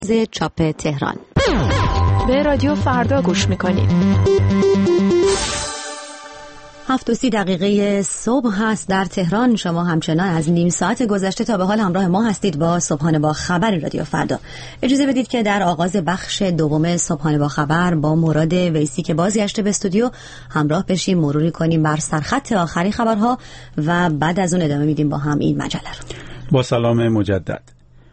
چاپ تهران. به رادیو فردا گوش میکنید. 7:30 صبح هست در تهران. شما همچنان از نیم ساعت گذشته تا به حال همراه ما هستید با صبحانه با خبر رادیو فردا. اجازه بدید که در آغاز بخش دوم صبحانه با خبر با مراد ویسی که بازگشته به استودیو همراه بشیم، مروری کنیم بر سرخط آخرین خبرها و بعد از اون ادامه میدیم با هم این مجله رو. با سلام مجدد.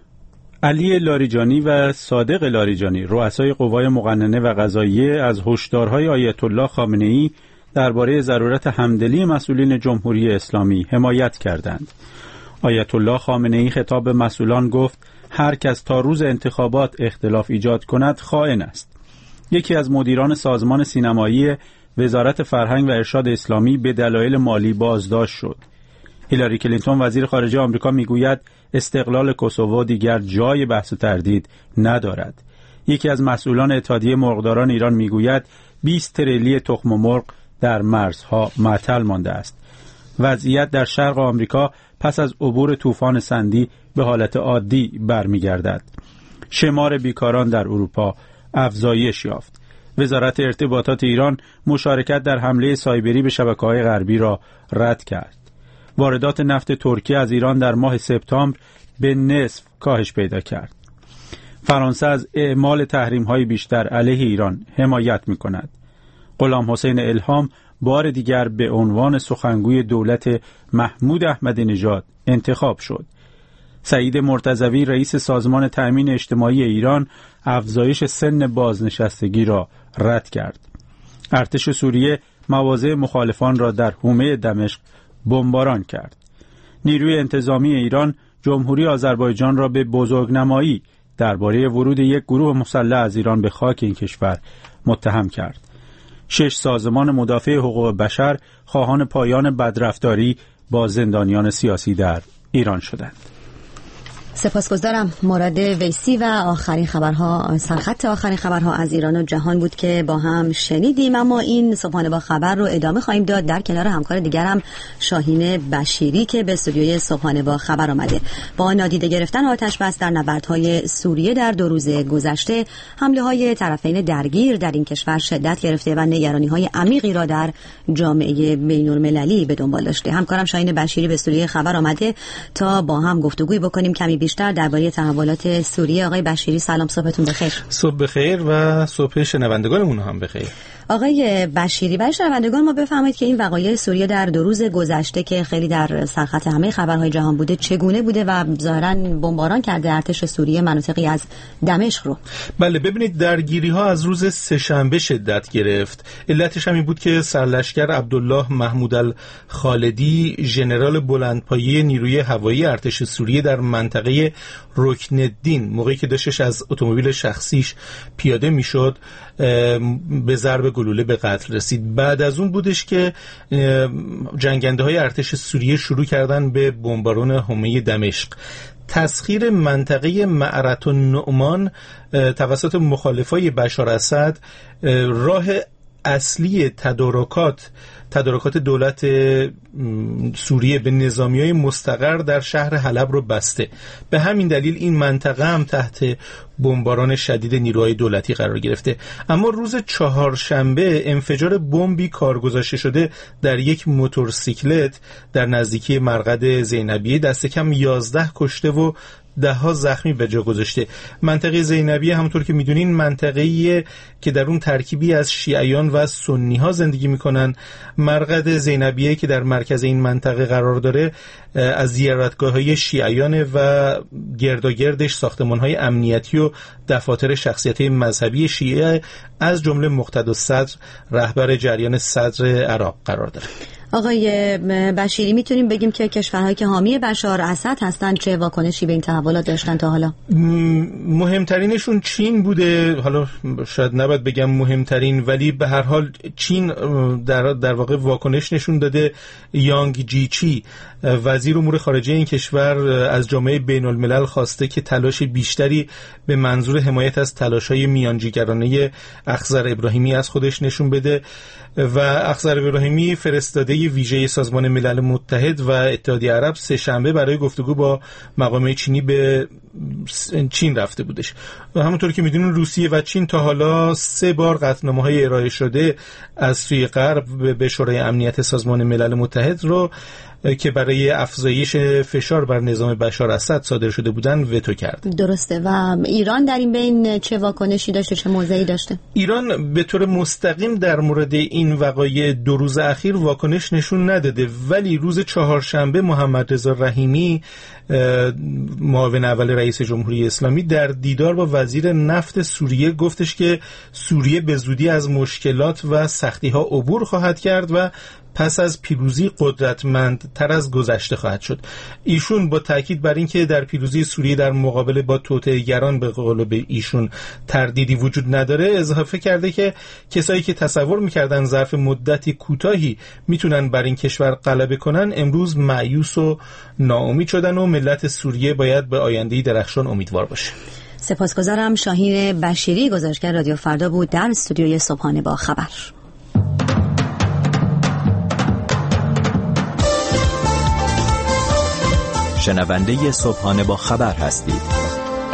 علی لاریجانی و صادق لاریجانی، رؤسای قوای مقننه و قضاییه، از هشدارهای آیت الله خامنه‌ای درباره ضرورت همدلی مسئولین جمهوری اسلامی حمایت کردند. آیت الله خامنه‌ای خطاب به مسئولان گفت: هر کس تا روز انتخابات اختلاف ایجاد کند خائن است. یکی از مدیران سازمان سینمایی وزارت فرهنگ و ارشاد اسلامی به دلایل مالی بازداشت شد. هیلاری کلینتون وزیر خارجه آمریکا میگوید استقلال کوسوو دیگر جای بحث و تردید ندارد. یکی از مسئولان اتحادیه مرغداران ایران میگوید 20 تریلی تخم مرغ در مرزها معطل مانده است. وضعیت در شرق آمریکا پس از عبور طوفان سندی به حالت عادی برمیگردد. شمار بیکاران در اروپا افزایش یافت. وزارت ارتباطات ایران مشارکت در حمله سایبری به شبکه‌های غربی را رد کرد. واردات نفت ترکیه از ایران در ماه سپتامبر به نصف کاهش پیدا کرد. فرانسه از اعمال تحریم‌های بیشتر علیه ایران حمایت می‌کند. غلام حسین الهام بار دیگر به عنوان سخنگوی دولت محمود احمدی نژاد انتخاب شد. سعید مرتضوی رئیس سازمان تأمین اجتماعی ایران افزایش سن بازنشستگی را رد کرد. ارتش سوریه مواضع مخالفان را در حومه دمشق بمباران کرد. نیروی انتظامی ایران جمهوری آذربایجان را به بزرگنمایی درباره ورود یک گروه مسلح از ایران به خاک این کشور متهم کرد. 6 سازمان مدافع حقوق بشر خواهان پایان بدرفتاری با زندانیان سیاسی در ایران شدند. سپاسگزارم. مراد ویسی و آخرین خبرها، سرخط آخرین خبرها از ایران و جهان بود که با هم شنیدیم. اما این صبحانه با خبر رو ادامه خواهیم داد در کنار همکار دیگرم شاهین بشیری که به استودیوی صبحانه با خبر آمده. با نادیده گرفتن آتش بس در نبردهای سوریه در 2 روز گذشته، حمله های طرفین درگیر در این کشور شدت گرفته و نگرانی های عمیقی را در جامعه بین‌المللی به دنبال داشته. همکارم شاهین بشیری به استودیوی خبر آمده تا با هم گفتگوی بکنیم کمی بیشتر درباره تحولات سوریه. آقای بشیری سلام، صبحتون بخیر. صبح بخیر و صبح شنوندگانمون هم بخیر. آقای بشیری، برای شنوندگان ما بفرمایید که این وقایع سوریه در 2 روز گذشته که خیلی در سرخط همه خبرهای جهان بوده چگونه بوده و ظاهراً بمباران کرده ارتش سوریه مناطقی از دمشق رو. بله، ببینید درگیری ها از روز سه‌شنبه شدت گرفت. علتش هم این بود که سرلشکر عبدالله محمود الخالدی، ژنرال بلندپایه نیروی هوایی ارتش سوریه در منطقه رکن الدین، موقعی که داشتش از اتومبیل شخصیش پیاده میشد به ضرب گلوله به قتل رسید. بعد از اون بودش که جنگنده های ارتش سوریه شروع کردن به بمباران حومه دمشق. تسخیر منطقه معرة النعمان توسط مخالفای بشار اسد راه اصلی تدارکات دولت سوریه به نظامیای مستقر در شهر حلب رو بسته. به همین دلیل این منطقه هم تحت بمباران شدید نیروهای دولتی قرار گرفته. اما روز چهارشنبه انفجار بمبی کارگذاشته شده در یک موتورسیکلت در نزدیکی مرقد زینبیه دست کم 11 کشته و 10 زخمی به جا گذاشته. منطقه زینبیه همونطور که میدونین منطقه‌ایه که در اون ترکیبی از شیعیان و سنی ها زندگی میکنن. مرقد زینبیه که در مرکز این منطقه قرار داره از زیارتگاه‌های شیعیان و گرداگردش ساختمان‌های امنیتی و دفاتر شخصیت‌های مذهبی شیعه از جمله مقتدی الصدر رهبر جریان صدر عراق قرار داره. آقای بشیری، میتونیم بگیم که کشورهایی که حامی بشار اسد هستن چه واکنشی به این تحولات داشتن تا حالا؟ مهمترینشون چین بوده. حالا شاید نباید بگم مهمترین، ولی به هر حال چین در واقع واکنش نشون داده. یانگ جیچی وزیر امور خارجه این کشور از جامعه بین الملل خواسته که تلاش بیشتری به منظور حمایت از تلاش‌های میانجیگرانه اخضر ابراهیمی از خودش نشون بده و اخضر ابراهیمی فرستاده ویژه سازمان ملل متحد و اتحادیه عرب سه‌شنبه برای گفتگو با مقامات چینی به چین رفته بودش. همونطور که میدونین روسیه و چین تا حالا 3 بار قطعنامه‌های ارائه شده از سوی غرب به شورای امنیت سازمان ملل متحد رو که برای افزایش فشار بر نظام بشار اسد صادر شده بودن وتو کرده. درسته. و ایران در این بین چه واکنشی داشته، چه موضعی داشته؟ ایران به طور مستقیم در مورد این وقایع 2 روز اخیر واکنش نشون نداده، ولی روز چهارشنبه محمد رضا رحیمی معاون اول رئیس جمهوری اسلامی در دیدار با وزیر نفت سوریه گفتش که سوریه به زودی از مشکلات و سختی‌ها عبور خواهد کرد و پس از پیروزی قدرتمندتر از گذشته خواهد شد. ایشون با تاکید بر این که در پیروزی سوریه در مقابله با توطئه‌گران به قول ایشون تردیدی وجود نداره، اضافه کرده که کسایی که تصور می‌کردن ظرف مدتی کوتاهی میتونن بر این کشور غلبه کنن امروز مایوس و ناامید شدن و ملت سوریه باید به آینده‌ای درخشان امیدوار باشه. سپاسگزارم. شاهین بشیری، گزارشگر رادیو فردا بود در استودیوی صبحانه با خبر. شنونده صبحانه با خبر هستید.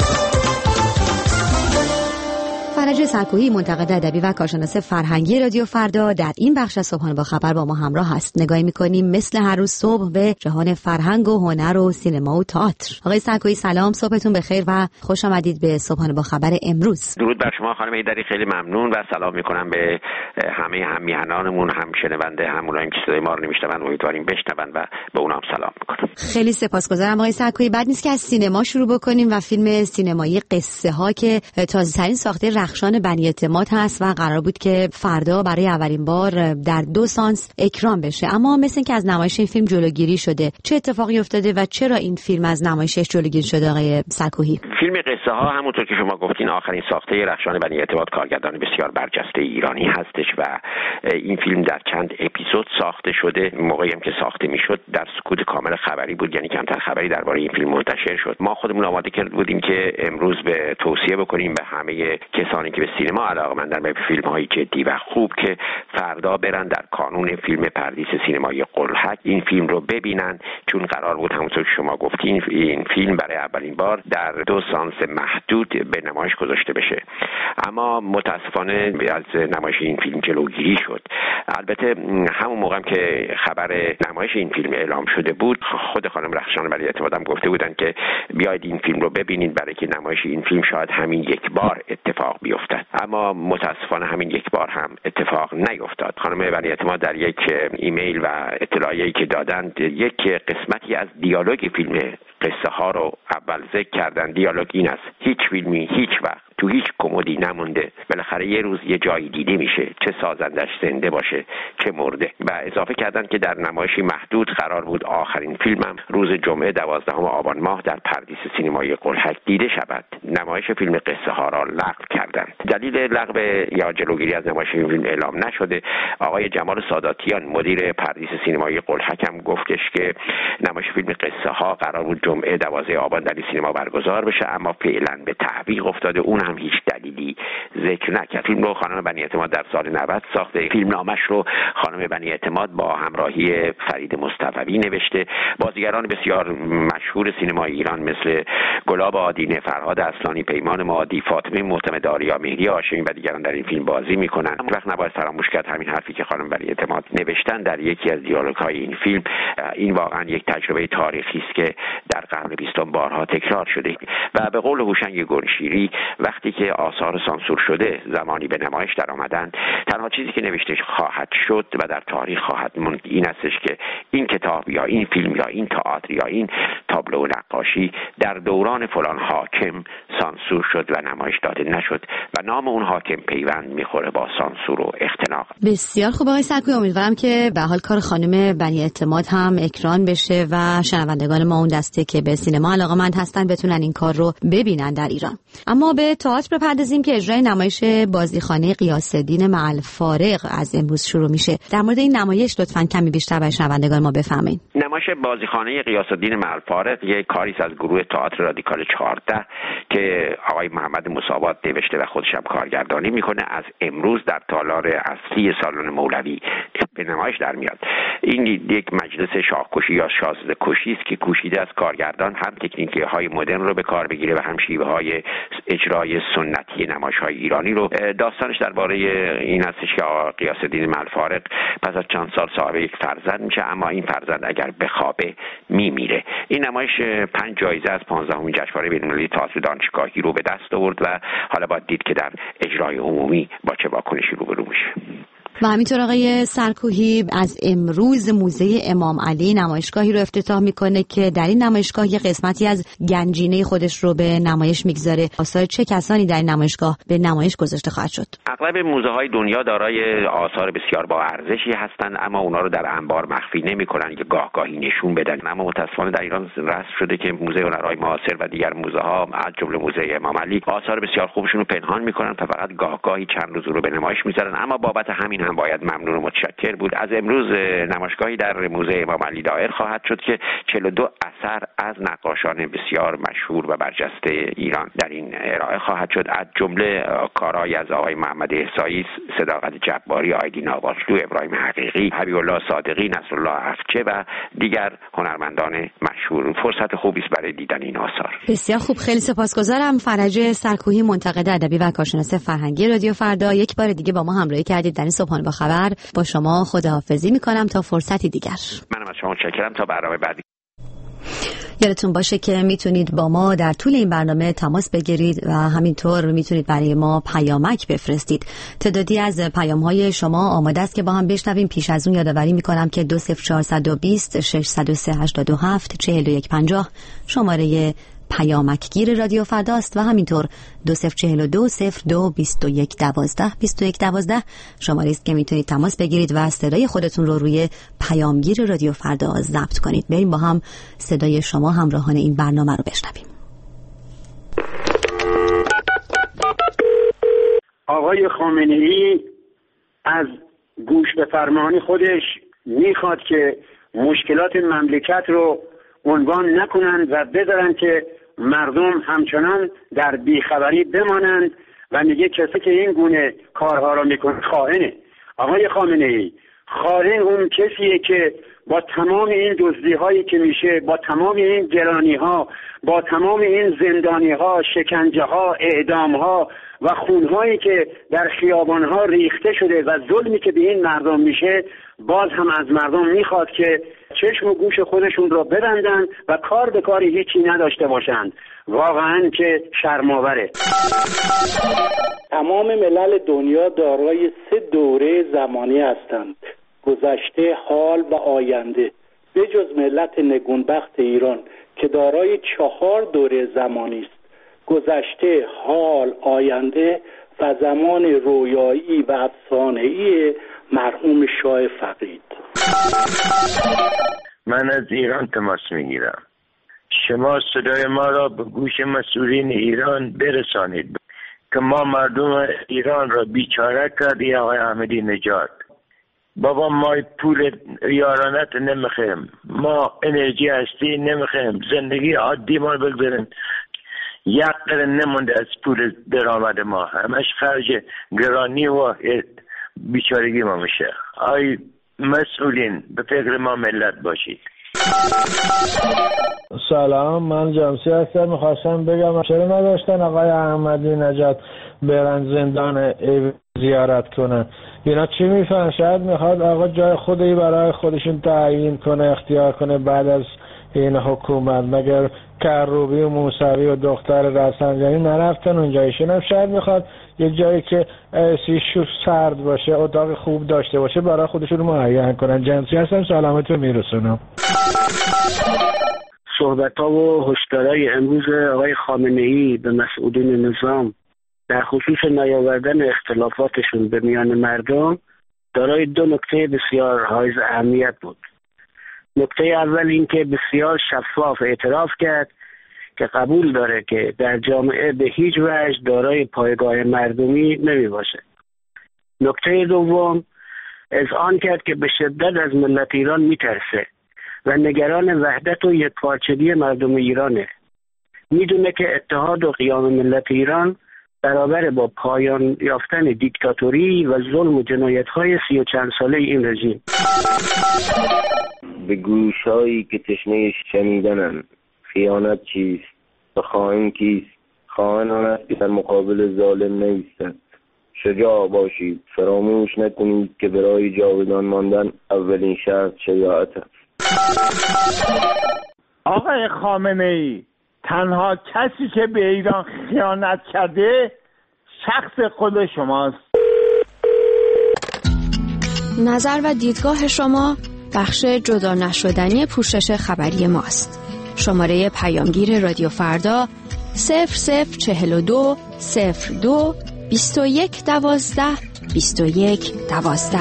فرج سرکوهی، منتقد ادبی و کارشناس فرهنگی رادیو فردا، در این بخش از صبحانه با خبر با ما همراه است. نگاهی می‌کنیم مثل هر روز صبح به جهان فرهنگ و هنر و سینما و تئاتر. آقای سرکوهی سلام، صبحتون بخیر و خوش آمدید به صبحانه با خبر امروز. درود بر شما خانم ایدری، خیلی ممنون و سلام می‌کنم به همه هم‌میهنانمون، هم شنونده، هم اونایی که صدای ما رو نمی‌شنون، امیدواریم بشنون و به اونام سلام می‌کنم. خیلی سپاسگزارم آقای سرکوهی. بعد نیست که از سینما شروع بکنیم و فیلم سینمایی قصه ها که تازه‌ترین ساخته رخشان بنی اعتماد هست و قرار بود که فردا برای اولین بار در 2 سانس اکران بشه، اما مثل اینکه از نمایش این فیلم جلوگیری شده. چه اتفاقی افتاده و چرا این فیلم از نمایشش جلوگیری شده آقای سرکوهی؟ فیلم قصه ها همونطور که شما گفتین آخرین ساخته رخشان بنی اعتماد، کارگردان بسیار برجسته ایرانی هستش و این فیلم در چند اپیزود ساخته شده. موقعی هم که ساخته میشد در سکوت کامل خبری بود، یعنی کمتر خبری درباره این فیلم منتشر شد. ما خودمون آماده کرده بودیم که امروز به توصیه بکنیم به همه کسانی که به سینما علاقه‌مندن به فیلم‌های جدی و خوب که فردا برن در کانون فیلم پردیس سینمایی قلهک این فیلم رو ببینن، چون قرار بود همونطور که شما گفتین این فیلم برای اولین بار در 2 سانس محدود به نمایش گذاشته بشه، اما متاسفانه از نمایش این فیلم جلوگیری شد. البته همون موقع که خبر نمایش این فیلم اعلام شده بود، خود خانم رخشان بنی اعتماد هم گفته بودن که بیاید این فیلم رو ببینید برای که نمایش این فیلم شاید همین یک بار اتفاق بیفتد، اما متاسفانه همین یک بار هم اتفاق نیفتاد. خانم بنی اعتماد در یک ایمیل و اطلاعیه‌ای که دادند یک قسمتی از دیالوگ فیلم قصه ها رو اول ذکر کردن. دیالوگ این است: هیچ فیلمی هیچ وقت تو هیچ کمدی نمونده، بالاخره یه روز یه جایی دیده میشه، چه سازندش زنده باشه چه مرده. و اضافه کردن که در نمایشی محدود قرار بود آخرین فیلمم روز جمعه 12 آبان ماه در پردیس سینمایی قلهک دیده شود. نمایش فیلم قصه ها را لغو کردند. دلیل لغو یا جلوگیری از نمایش این فیلم اعلام نشده. آقای جمال ساداتیان مدیر پردیس سینمایی قلهک هم گفتش که نمایش فیلم قصه ها قرار بود جمعه 12 آبان در سینما برگزار بشه، اما فعلا به تعویق افتاده. اون هم هیچ دلیلی ذکر نکرد. فیلم رو خانم بنی اعتماد در سال 90 ساخته. فیلم نامش رو خانم بنی اعتماد با همراهی فرید مصطفی نوشته. بازیگران بسیار مشهور سینمای ایران مثل گلاب آدینه، فرهاد اصلانی، پیمان معادی، فاطمه معتمدآریا، مهدی هاشمی و دیگران در این فیلم بازی میکنن. اون وقت نباید فراموش کرد همین حرفی که خانم بنی اعتماد نوشتن در یکی از دیالوگ‌های این فیلم، این واقعا یک تجربه تاریخی است که در قرن 20 بارها تکرار شده و به قول هوشنگ گلشیری وقتی که آثار سانسور شده زمانی به نمایش در آمدن، تنها چیزی که نوشته خواهد شد و در تاریخ خواهد موند این استش که این کتاب یا این فیلم یا این تئاتر یا این تابلو نقاشی در دوران فلان حاکم سانسور شد و نمایش داده نشد و نام اون حاکم پیوند میخوره با سانسور و اختناق. بسیار خوب آقای سرکوهی، امیدوارم که به حال کار خانم بنی اعتماد هم اکران بشه و شنوندگان ما اون دسته که به سینما علاقه‌مند هستن بتونن این کار رو ببینن در ایران. اما به تئاتر بپردازیم که اجرای نمایش بازیخانه غیاث‌الدین مع الفارق از امروز شروع میشه. در مورد این نمایش لطفاً کمی بیشتر برای شنوندگان ما بفرمایید. نمایش نمایش بازیخانه غیاث‌الدین ملفارق یک کاری از گروه تئاتر رادیکال 14 که آقای محمد مساوات نوشته و خودش هم کارگردانی میکنه از امروز در تالار اصلی سالن مولوی به نمایش در میاد. این یک مجلس شاهکشی یا شازده کشی است که کوشیده از کارگردان هم تکنیک‌های مدرن رو به کار بگیره و هم شیوه‌های اجرای سنتی نمایش‌های ایرانی رو. داستانش درباره این هستش که غیاث‌الدین ملفارق پس از چند سال صاحب یک فرزند میشه، اما این فرزند اگر بخوابه میمیره. این نمایش 5 جایزه از 15مین جشنواره بین‌المللی تئاتر دانشگاهی رو به دست آورد و حالا باید دید که در اجرای عمومی با چه واکنشی روبرو میشه. و همینطور آقای سرکوهی از امروز موزه امام علی نمایشگاهی رو افتتاح میکنه که در این نمایشگاه یه قسمتی از گنجینه خودش رو به نمایش میگذاره. آثار چه کسانی در این نمایشگاه به نمایش گذاشته خواهد شد؟ اغلب موزه های دنیا دارای آثار بسیار با ارزشی هستند، اما اونا رو در انبار مخفی نمیکنن که گاهی نشون بدن. اما متاسفانه در ایران رسم شده که موزه هنرهای معاصر و دیگر موزه ها از جمله موزه امام علی آثار بسیار خوبشون رو پنهان میکنن تا فقط گاهی چند روز رو به نمایش میذارن. اما بابت همین هم باید ممنون و متشکر بود. از امروز نمایشگاهی در موزه امام علی دایر خواهد شد که 42 اثر از نقاشان بسیار مشهور و برجسته ایران در این ارائه خواهد شد، از جمله کارهای از آقای محمد احصایی، صداقت جباری، آیدین آقاشلو، ابراهیم حقیقی، حبیب الله صادقی، نصرالله افچه و دیگر هنرمندان مشهور. فرصت خوبی است برای دیدن این آثار. بسیار خوب، خیلی سپاسگزارم. فرج سرکوهی، منتقد ادبی و کارشناس فرهنگی رادیو فردا، یک بار دیگه با ما همراهی کردید در این صبحانه با خبر. با شما خداحافظی میکنم تا فرصتی دیگر. منم از شما متشکرم تا برنامه بعدی. یادتون باشه که میتونید با ما در طول این برنامه تماس بگیرید و همینطور میتونید برای ما پیامک بفرستید. تعدادی از پیام‌های شما آماده است که با هم بشنویم. پیش از اون یادآوری میکنم که 20420 603 87 4150 شماره پیامکگیر رادیو فرداست و همینطور 2042 02 21 12 21 12 شماره است که میتونید تماس بگیرید و صدای خودتون رو روی پیامگیر رادیو فردا ضبط کنید. بریم با هم صدای شما همراهان این برنامه رو بشنویم. آقای خامنه‌ای از گوش به فرمان خودش میخواد که مشکلات مملکت رو عنوان نکنند و بذارن که مردم همچنان در بیخبری بمانند و میگه کسی که این گونه کارها را میکنه خائنه. آقای خامنه‌ای، خائن اون کسیه که با تمام این دزدی‌هایی که میشه، با تمام این گرانی‌ها، با تمام این زندانی‌ها، شکنجه‌ها، اعدام‌ها و خون‌هایی که در خیابان‌ها ریخته شده و ظلمی که به این مردم میشه، باز هم از مردم میخواد که چشم و گوش خودشون را ببندن و کار به کاری هیچی نداشته باشند. واقعاً که شرم‌آوره. تمام ملل دنیا دارای 3 دوره زمانی هستند: گذشته، حال و آینده. به جز ملت نگونبخت ایران که دارای 4 دوره زمانی است: گذشته، حال، آینده و زمان رویایی و افسانه‌ای مرحوم شاه فقید. من از ایران تماس میگیرم. شما صدای ما را به گوش مسئولین ایران برسانید که ما مردم ایران را بیچاره کردی آقای احمدی نژاد. بابا ما پول یارانت نمیخوایم، ما انرژی هستی نمیخوایم، زندگی عادی ما بگذاریم. 1 قرن نمونده از پول درآمد ما، همش خرج گرانی و بیچارگی ما میشه. آی مسئولین به فکر ما ملت باشید. سلام، من جمسی هستم. میخواستم بگم چرا نداشتن آقای احمدی نژاد برن زندان زیارت کنن؟ اینا چی میفهمن؟ شاید میخواد آقا جای خودی برای خودشون تعیین کنه، اختیار کنه بعد از این حکومت. مگر کروبی و موسوی و دختر رفسنجانی نرفتن اونجا؟ ایشون شاید میخواد یه جایی که سیشو سرد باشه، اتاق خوب داشته باشه برای خودشون معین کنن. جنسی هستم، سلامتون میرسونم. صحبت‌ها و هشدارهای امروز آقای خامنه‌ای به مسئولین نظام در خصوص نیاوردن اختلافاتشون به میان مردم دارای 2 نکته بسیار حائز اهمیت بود. نکته اول این که بسیار شفاف اعتراف کرد که قبول داره که در جامعه به هیچ وجه دارای پایگاه مردمی نمی باشه. نکته دوم اذعان کرد که به شدت از ملت ایران می ترسه و نگران وحدت و یکپارچگی مردم ایرانه. میدونه که اتحاد و قیام ملت ایران برابر با پایان یافتن دیکتاتوری و ظلم و جنایت‌های 30 و چند ساله این رژیم. به گوشایی که تشنه شنیدنند خیانت چیست و خائن کیست؟ خائن آن است که در مقابل ظالم نایستد. شجاع باشید، فراموش نکنید که برای جاودان ماندن اولین شرط شجاعت است. آقای خامنه‌ای، تنها کسی که به ایران خیانت کرده شخص خود شماست. نظر و دیدگاه شما بخش جدا نشدنی پوشش خبری ماست. شماره پیامگیر رادیو فردا 0042 02 21 12 21 12.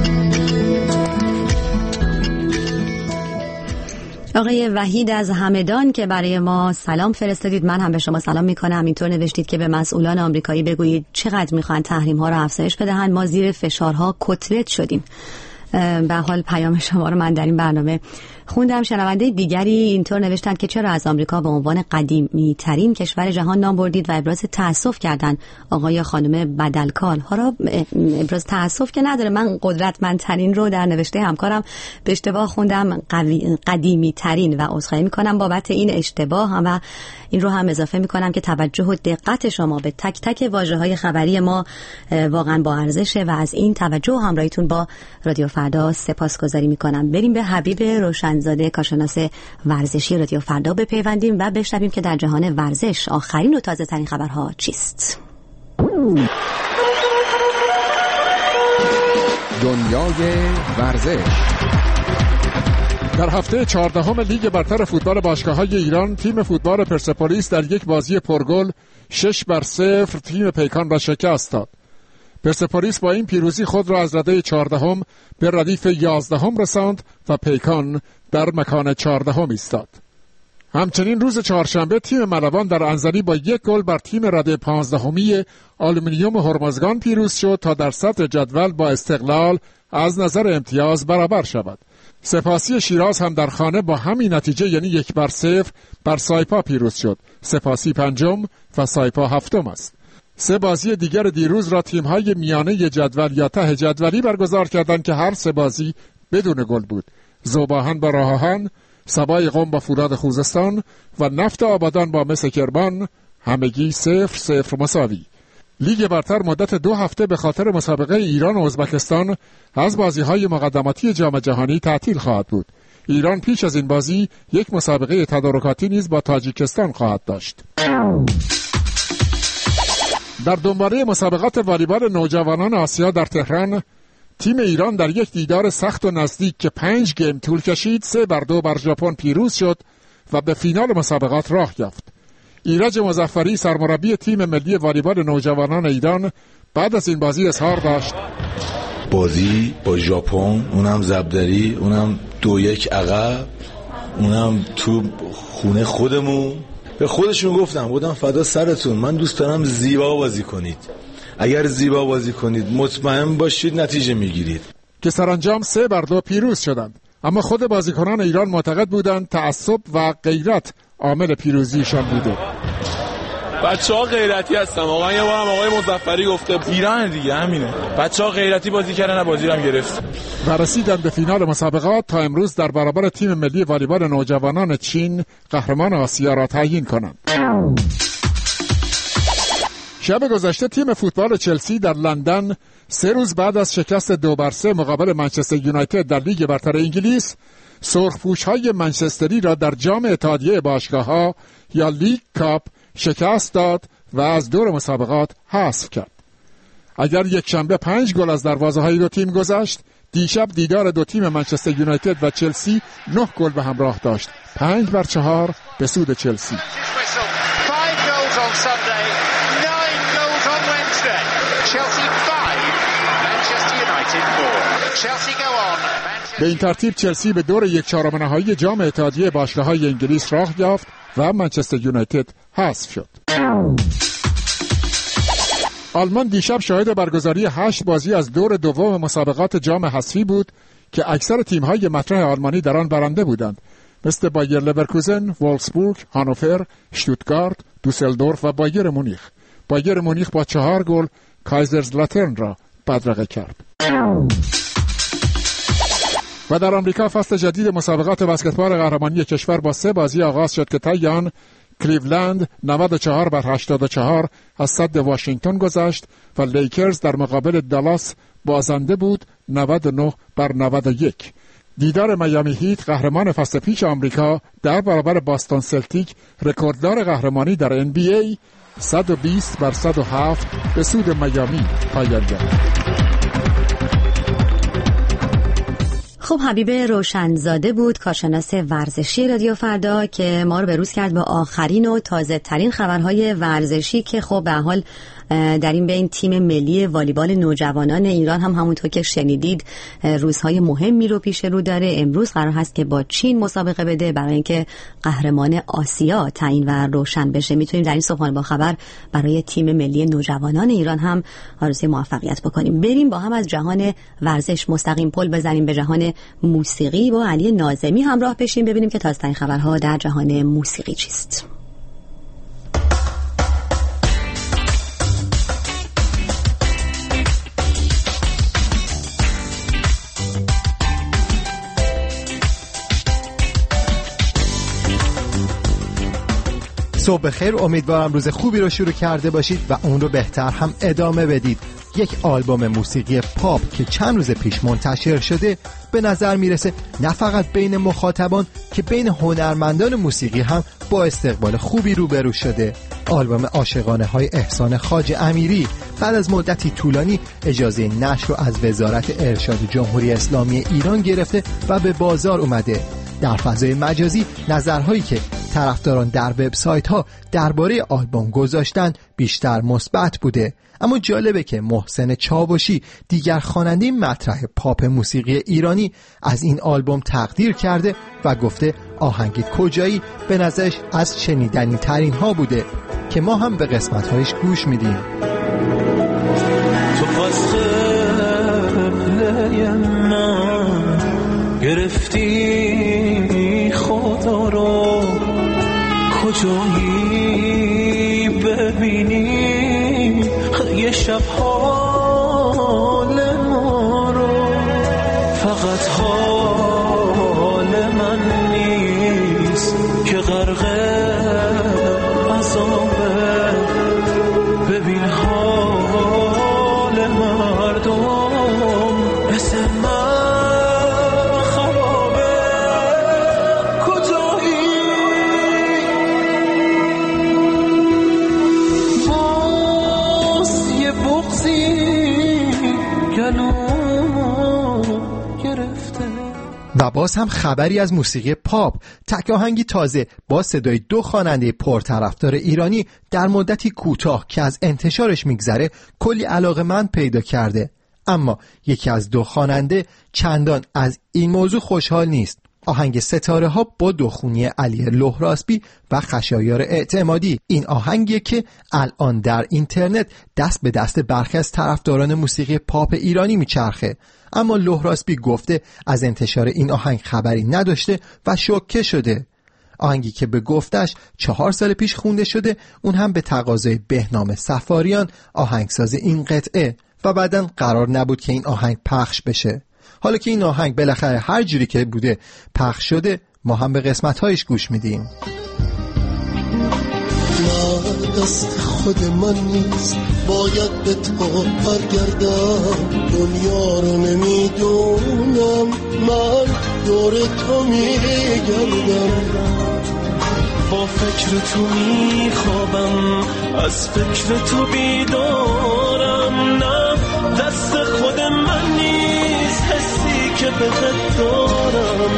آقای وحید از همدان که برای ما سلام فرستادید، من هم به شما سلام میکنم. اینطور نوشتید که به مسئولان آمریکایی بگویید چقدر میخوان تحریم ها رو افزایش بدهند، ما زیر فشارها کتلت شدیم. به حال پیام شما رو من در این برنامه خوندم. شنونده دیگری اینطور نوشتند که چرا از آمریکا به عنوان قدیمی ترین کشور جهان نام بردید و ابراز تأسف کردند آقای خانم بدلکار. حالا ابراز تأسف که نداره، من قدرتمندترین رو در نوشته همکارم به اشتباه خوندم، قدیمی ترین، و عذرخواهی میکنم بابت این اشتباه هم، و این رو هم اضافه میکنم که توجه و دقت شما به تک تک واژه‌های خبری ما واقعا با ارزشه و از این توجه و همراهیتون با رادیو فردا سپاسگزاری میکنم. بریم به حبیب روشنزاده کارشناس ورزشی رادیو فردا بپیوندیم و بشنویم که در جهان ورزش آخرین و تازه ترین خبرها چیست. دنیای ورزش. در هفته 14 لیگ برتر فوتبال باشگاه‌های ایران، تیم فوتبال پرسپولیس در یک بازی پرگل 6-0 تیم پیکان را شکست داد. پرسپولیس با این پیروزی خود را از رده 14 به ردیف 11 رساند و پیکان در مکان 14 ایستاد. همچنین روز چهارشنبه تیم ملوان در انزلی با 1 گل بر تیم رده 15 آلومینیوم هرمزگان پیروز شد تا در صدر جدول با استقلال از نظر امتیاز برابر شود. سپاسی شیراز هم در خانه با همین نتیجه یعنی 1-0 بر سایپا پیروز شد. سپاسی 5 و سایپا 7 است. 3 بازی دیگر دیروز را تیم‌های میانه جدول یا ته جدولی برگزار کردند که هر 3 بازی بدون گل بود. ذوباهن با راهان، سبای قم با فولاد خوزستان و نفت آبادان با مس کرمان همگی 0-0 مساوی. لیگ برتر مدت 2 هفته به خاطر مسابقه ایران و ازبکستان از بازی‌های مقدماتی جام جهانی تعطیل خواهد بود. ایران پیش از این بازی یک مسابقه تدارکاتی نیز با تاجیکستان خواهد داشت. در دنباله مسابقات والیبال نوجوانان آسیا در تهران، تیم ایران در یک دیدار سخت و نزدیک که 5 گیم طول کشید 3-2 بر ژاپن پیروز شد و به فینال مسابقات راه یافت. ایرج مظفری سرمربی تیم ملی والیبال نوجوانان ایران بعد از این بازی اظهار داشت: بازی با ژاپن، اونم زبدری، اونم 2-1 عقب، اونم تو خونه خودمون. به خودشون گفتم فدا سرتون، من دوست دارم زیبا بازی کنید. اگر زیبا بازی کنید مطمئن باشید نتیجه میگیرید. که سرانجام 3-2 پیروز شدند. اما خود بازیکنان ایران معتقد بودند تعصب و غیرت عامل پیروزیشان بوده. بچه‌ها غیرتی هستن. واقعا یه بار هم آقای مظفری گفته ایران دیگه همینه. بچه‌ها غیرتی بازی کردن، بازی رو هم گرفت. و رسیدند به فینال مسابقات تا امروز در برابر تیم ملی والیبال نوجوانان چین قهرمان آسیا را تعیین کنند. شب گذشته تیم فوتبال چلسی در لندن 3 روز بعد از شکست 2-3 مقابل منچستر یونایتد در لیگ برتر انگلیس، سرخپوش‌های منچستری را در جام اتحادیه باشگاه‌ها یا لیگ کاپ شکست داد و از دور مسابقات حذف کرد. اگر یک شنبه 5 گل از دروازه‌های دو تیم گذشت، دیشب دیدار دو تیم منچستر یونایتد و چلسی 9 گل به همراه داشت. 5-4 به سود چلسی. به این ترتیب چلسی به دور 1/4 نهایی جام اتحادیه باشگاه‌های انگلیس راه یافت و منچستر یونایتد حذف شد. آلمان دیشب شاهد برگزاری 8 بازی از دور دوم مسابقات جام حذفی بود که اکثر تیم‌های مطرح آلمانی در آن برنده بودند، مثل بایر لورکوزن، وولفسبورگ، هانوفر، شتوتگارت، دوسلدورف و بایر مونیخ. بایر مونیخ با 4 گل کایزرزلاترن را بدرقه کرد. و در آمریکا فصل جدید مسابقات بسکتبال قهرمانی کشور با 3 بازی آغاز شد که طی آن کلیولند 94-84 از سد واشنگتن گذشت و لیکرز در مقابل دالاس بازنده بود 99-91. دیدار میامی هیت قهرمان فصل پیش آمریکا در برابر باستون سلتیک رکورددار قهرمانی در NBA 120-107 به سود میامی پایان یافت. خب حبیب روشنزاده بود کارشناس ورزشی رادیو فردا که ما رو به روز کرد با آخرین و تازه ترین خبرهای ورزشی که خب به حال در این بین تیم ملی والیبال نوجوانان ایران هم همونطور که شنیدید روزهای مهمی رو پیش رو داره. امروز قرار هست که با چین مسابقه بده برای اینکه قهرمان آسیا تعیین و روشن بشه. میتونیم در این صبحانه با خبر برای تیم ملی نوجوانان ایران هم آرزوی موفقیت بکنیم. بریم با هم از جهان ورزش مستقیم پل بزنیم به جهان موسیقی. با علی ناظمی همراه بشیم ببینیم که تازه‌ترین خبرها در جهان موسیقی چیست. صبح بخیر، امیدوارم روز خوبی رو شروع کرده باشید و اون رو بهتر هم ادامه بدید. یک آلبوم موسیقی پاپ که چند روز پیش منتشر شده به نظر میرسه نه فقط بین مخاطبان که بین هنرمندان موسیقی هم با استقبال خوبی روبرو شده. آلبوم عاشقانه های احسان خواجه امیری بعد از مدتی طولانی اجازه نشر رو از وزارت ارشاد جمهوری اسلامی ایران گرفته و به بازار اومده. در فضای مجازی نظرهایی که طرفداران در وبسایت ها درباره آلبوم گذاشتن بیشتر مثبت بوده. اما جالبه که محسن چاوشی دیگر خواننده مطرح پاپ موسیقی ایرانی از این آلبوم تقدیر کرده و گفته آهنگ کجایی به نظرش از شنیدنی ترین ها بوده که ما هم به قسمت هایش گوش میدیم. تو پس قبله من گرفتی خدا رو کجایی ببینی یه شب حال ما رو، فقط حال من نیست که غرق عذابه، ببین حال مردم مثل من خرابه. کجایی باز یه بغضی گلومو گرفته. و باز هم خبری از موسیقی پاپ، تک آهنگی تازه با صدای 2 خواننده پرطرفدار ایرانی در مدتی کوتاه که از انتشارش میگذره کلی علاقه‌مند پیدا کرده. اما یکی از 2 خواننده چندان از این موضوع خوشحال نیست. آهنگ ستاره ها با دخونی علی لهراسبی و خشایار اعتمادی. این آهنگیه که الان در اینترنت دست به دست برخی از طرفداران موسیقی پاپ ایرانی میچرخه. اما لهراسبی گفته از انتشار این آهنگ خبری نداشته و شوکه شده. آهنگی که به گفتش 4 سال پیش خونده شده، اون هم به تقاضای بهنام سفاریان آهنگساز این قطعه، و بعداً قرار نبود که این آهنگ پخش بشه. حالا که این آهنگ بالاخره هر جوری که بوده پخش شده، ما هم به قسمت‌هایش گوش میدیم. دست خود من نیست، باید به تو برگردم، دنیا رو نمیدونم، من دور تو میگردم، با فکر تو میخوابم، از فکر تو بیدارم، نه دست خود من نیست، حسی که بهت دارم،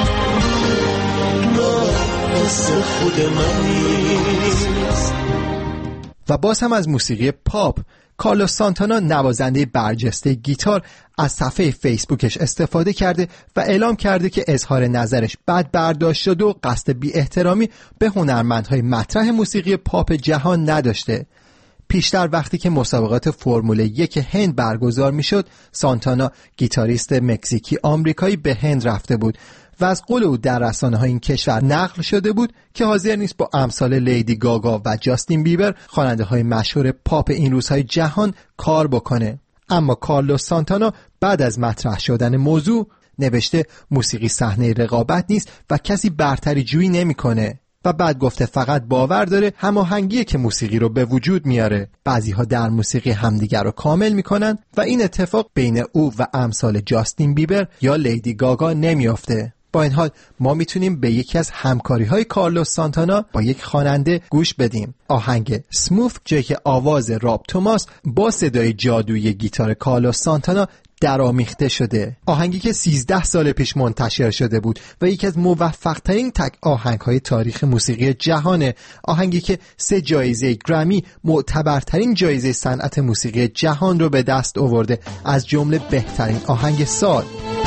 نه دست خود من نیست. و باز هم از موسیقی پاپ، کارلوس سانتانا نوازنده برجسته گیتار از صفحه فیسبوکش استفاده کرده و اعلام کرده که اظهار نظرش بد برداشت شده و قصد بی احترامی به هنرمندهای مطرح موسیقی پاپ جهان نداشته. پیشتر وقتی که مسابقات فرمول 1 هند برگزار میشد، سانتانا گیتاریست مکزیکی آمریکایی به هند رفته بود و از قول او در رسانه‌های این کشور نقل شده بود که حاضر نیست با امثال لیدی گاگا و جاستین بیبر، خواننده‌های مشهور پاپ این روزهای جهان، کار بکنه. اما کارلوس سانتانا بعد از مطرح شدن موضوع نوشته موسیقی صحنه رقابت نیست و کسی برتری جویی نمی‌کنه و بعد گفته فقط باور داره هماهنگیه که موسیقی رو به وجود میاره. بعضی‌ها در موسیقی همدیگر رو کامل میکنن و این اتفاق بین او و امثال جاستین بیبر یا لیدی گاگا نمیافته. با این حال ما میتونیم به یکی از همکاری‌های کارلوس سانتانا با یک خواننده گوش بدیم. آهنگ سموث، جایی که آواز راب توماس با صدای جادویی گیتار کارلوس سانتانا درآمیخته شده. آهنگی که 13 سال پیش منتشر شده بود و یکی از موفق‌ترین تک آهنگ‌های تاریخ موسیقی جهانه. آهنگی که 3 جایزه گرمی، معتبرترین جایزه صنعت موسیقی جهان رو به دست آورده، از جمله بهترین آهنگ سال.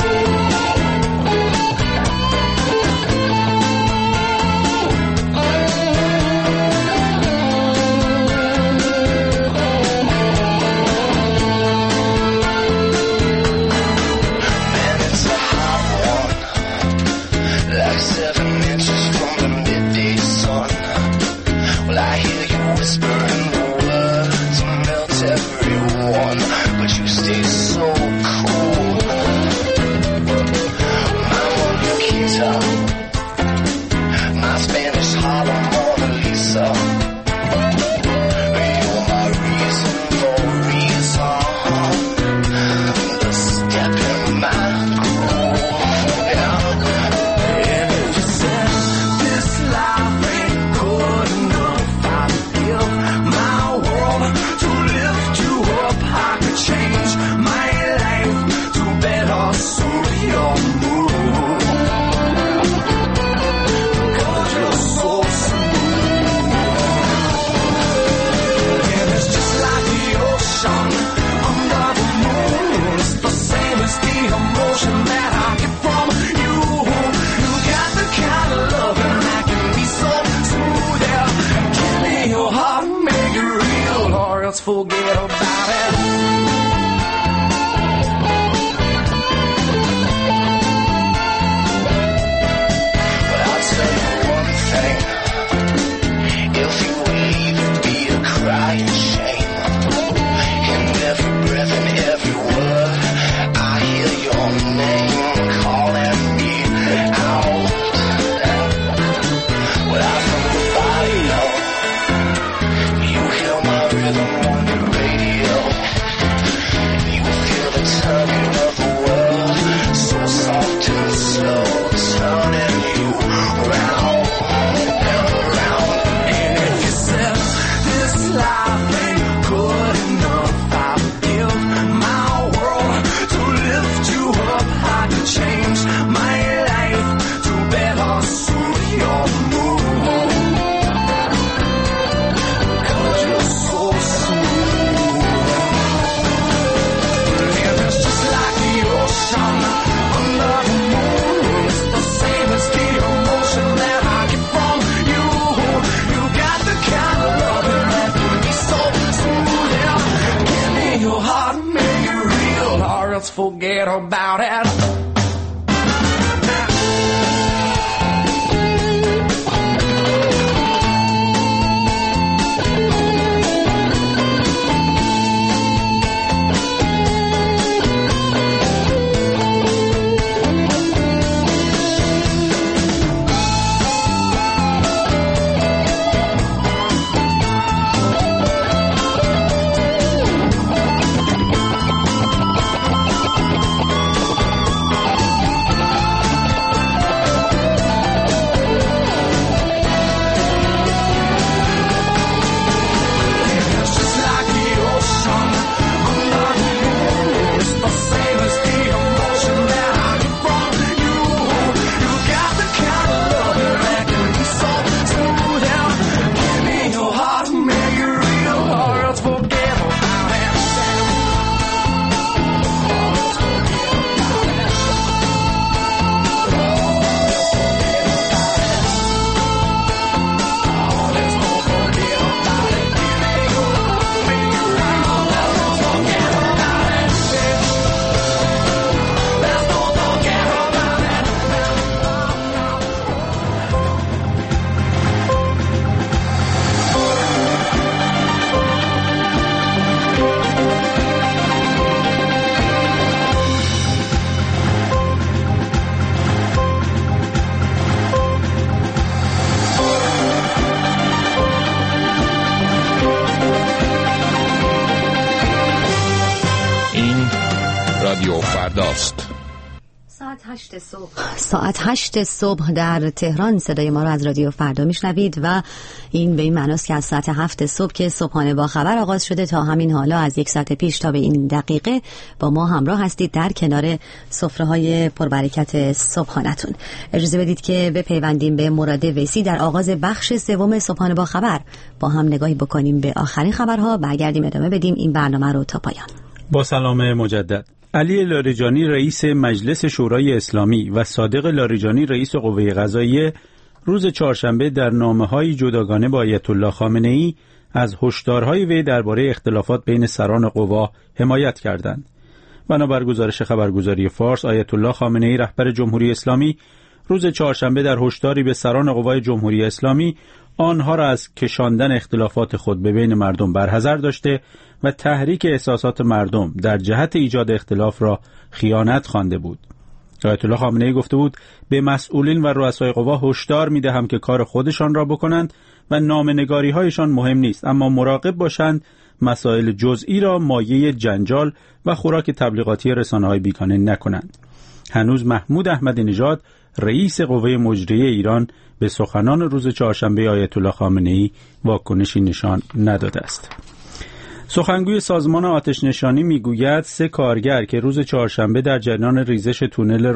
Forget about it. But I'll tell you one thing. If you leave, it'll be a crying shame. In every breath and every word, I hear your name calling me out. Without somebody else, you hear my rhythm. Forget about it. رادیو فرداست. ساعت 8 صبح در تهران صدای ما رو از رادیو فردا میشنوید و این به این معناست که از ساعت 7 صبح که صبحانه با خبر آغاز شده تا همین حالا از 1 ساعت پیش تا به این دقیقه با ما همراه هستید در کنار سفره‌های پربرکت صبحانه‌تون. اجازه بدید که بپیوندیم به مراد ویسی در آغاز بخش سوم صبحانه با خبر. با هم نگاهی بکنیم به آخرین خبرها، برگردیم ادامه بدیم این برنامه رو تا پایان. با سلام مجدد. علی لاریجانی رئیس مجلس شورای اسلامی و صادق لاریجانی رئیس قوه قضاییه روز چهارشنبه در نامه‌های جداگانه با آیت الله خامنه‌ای از هشدارهای وی درباره اختلافات بین سران قوا حمایت کردند. بنابر گزارش خبرگزاری فارس، آیت الله خامنه‌ای رهبر جمهوری اسلامی روز چهارشنبه در هشداری به سران قوای جمهوری اسلامی آنها را از کشاندن اختلافات خود به بین مردم برحذر داشته و تحریک احساسات مردم در جهت ایجاد اختلاف را خیانت خوانده بود. آیت الله خامنه‌ای گفته بود به مسئولین و رؤسای قوا هشدار می‌دهم که کار خودشان را بکنند و نامه‌نگاری‌هایشان مهم نیست، اما مراقب باشند مسائل جزئی را مایه جنجال و خوراک تبلیغاتی رسانه‌های بیگانه نکنند. هنوز محمود احمدی نژاد رئیس قوه مجریه ایران به سخنان روز چهارشنبه آیت الله خامنه‌ای واکنشی نشان نداده است. سخنگوی سازمان آتش نشانی میگوید 3 کارگر که روز چهارشنبه در جریان ریزش تونل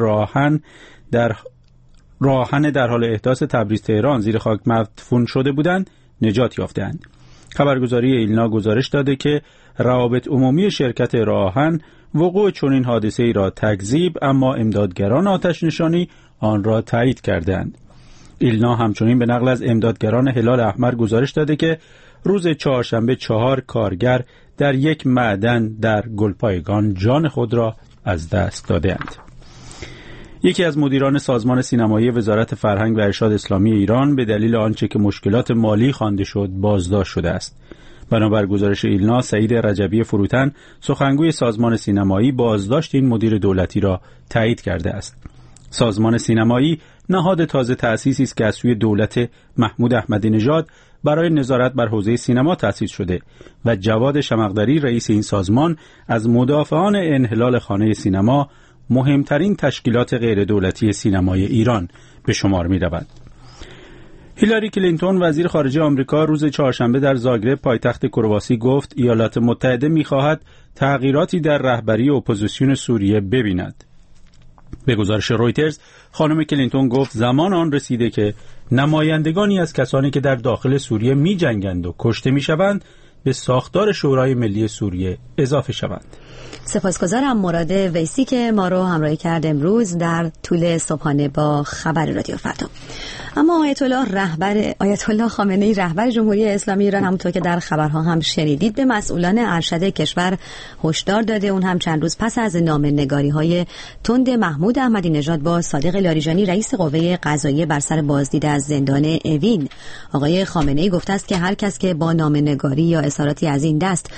راهن در حال احداث تبریز تهران زیر خاک مدفون شده بودند نجات یافتند. خبرگزاری ایلنا گزارش داده که روابط عمومی شرکت راهن وقوع چنین حادثه‌ای را تکذیب، اما امدادگران آتش نشانی آن را تایید کردند. ایلنا همچنین به نقل از امدادگران هلال احمر گزارش داده که روز چهارشنبه 4 کارگر در یک معدن در گلپایگان جان خود را از دست دادند. یکی از مدیران سازمان سینمایی وزارت فرهنگ و ارشاد اسلامی ایران به دلیل آنچه که مشکلات مالی خوانده شد بازداشت شده است. بنابر گزارش ایلنا، سعید رجبی فروتن سخنگوی سازمان سینمایی بازداشت این مدیر دولتی را تایید کرده است. سازمان سینمایی نهاد تازه تأسیسی است که از سوی دولت محمود احمدی نژاد برای نظارت بر حوزه سینما تأسیس شده و جواد شمقدری رئیس این سازمان از مدافعان انحلال خانه سینما، مهمترین تشکیلات غیر دولتی سینمای ایران به شمار می رود. هیلاری کلینتون وزیر خارجه آمریکا روز چهارشنبه در زاگرب پایتخت کرواسی گفت ایالات متحده می خواهد تغییراتی در رهبری اپوزیسیون سوریه ببیند. به گزارش رویترز، خانم کلینتون گفت زمان آن رسیده که نمایندگانی از کسانی که در داخل سوریه می جنگند و کشته می شوند به ساختار شورای ملی سوریه اضافه شوند. سپاسگزارم مراد ویسی که ما رو همراهی کرد امروز در طول صبحانه با خبر رادیو فردا. اما آیت الله خامنه‌ای رهبر جمهوری اسلامی ایران همونطور که در خبرها هم شنیدید به مسئولان ارشد کشور هشدار داده، اون هم چند روز پس از نامه‌نگاری‌های تند محمود احمدی نژاد با صادق لاریجانی رئیس قوه قضاییه بر سر بازدید از زندان اوین. آقای خامنه‌ای گفته است که هر کس که با نامه‌نگاری یا اظهاراتی از این دست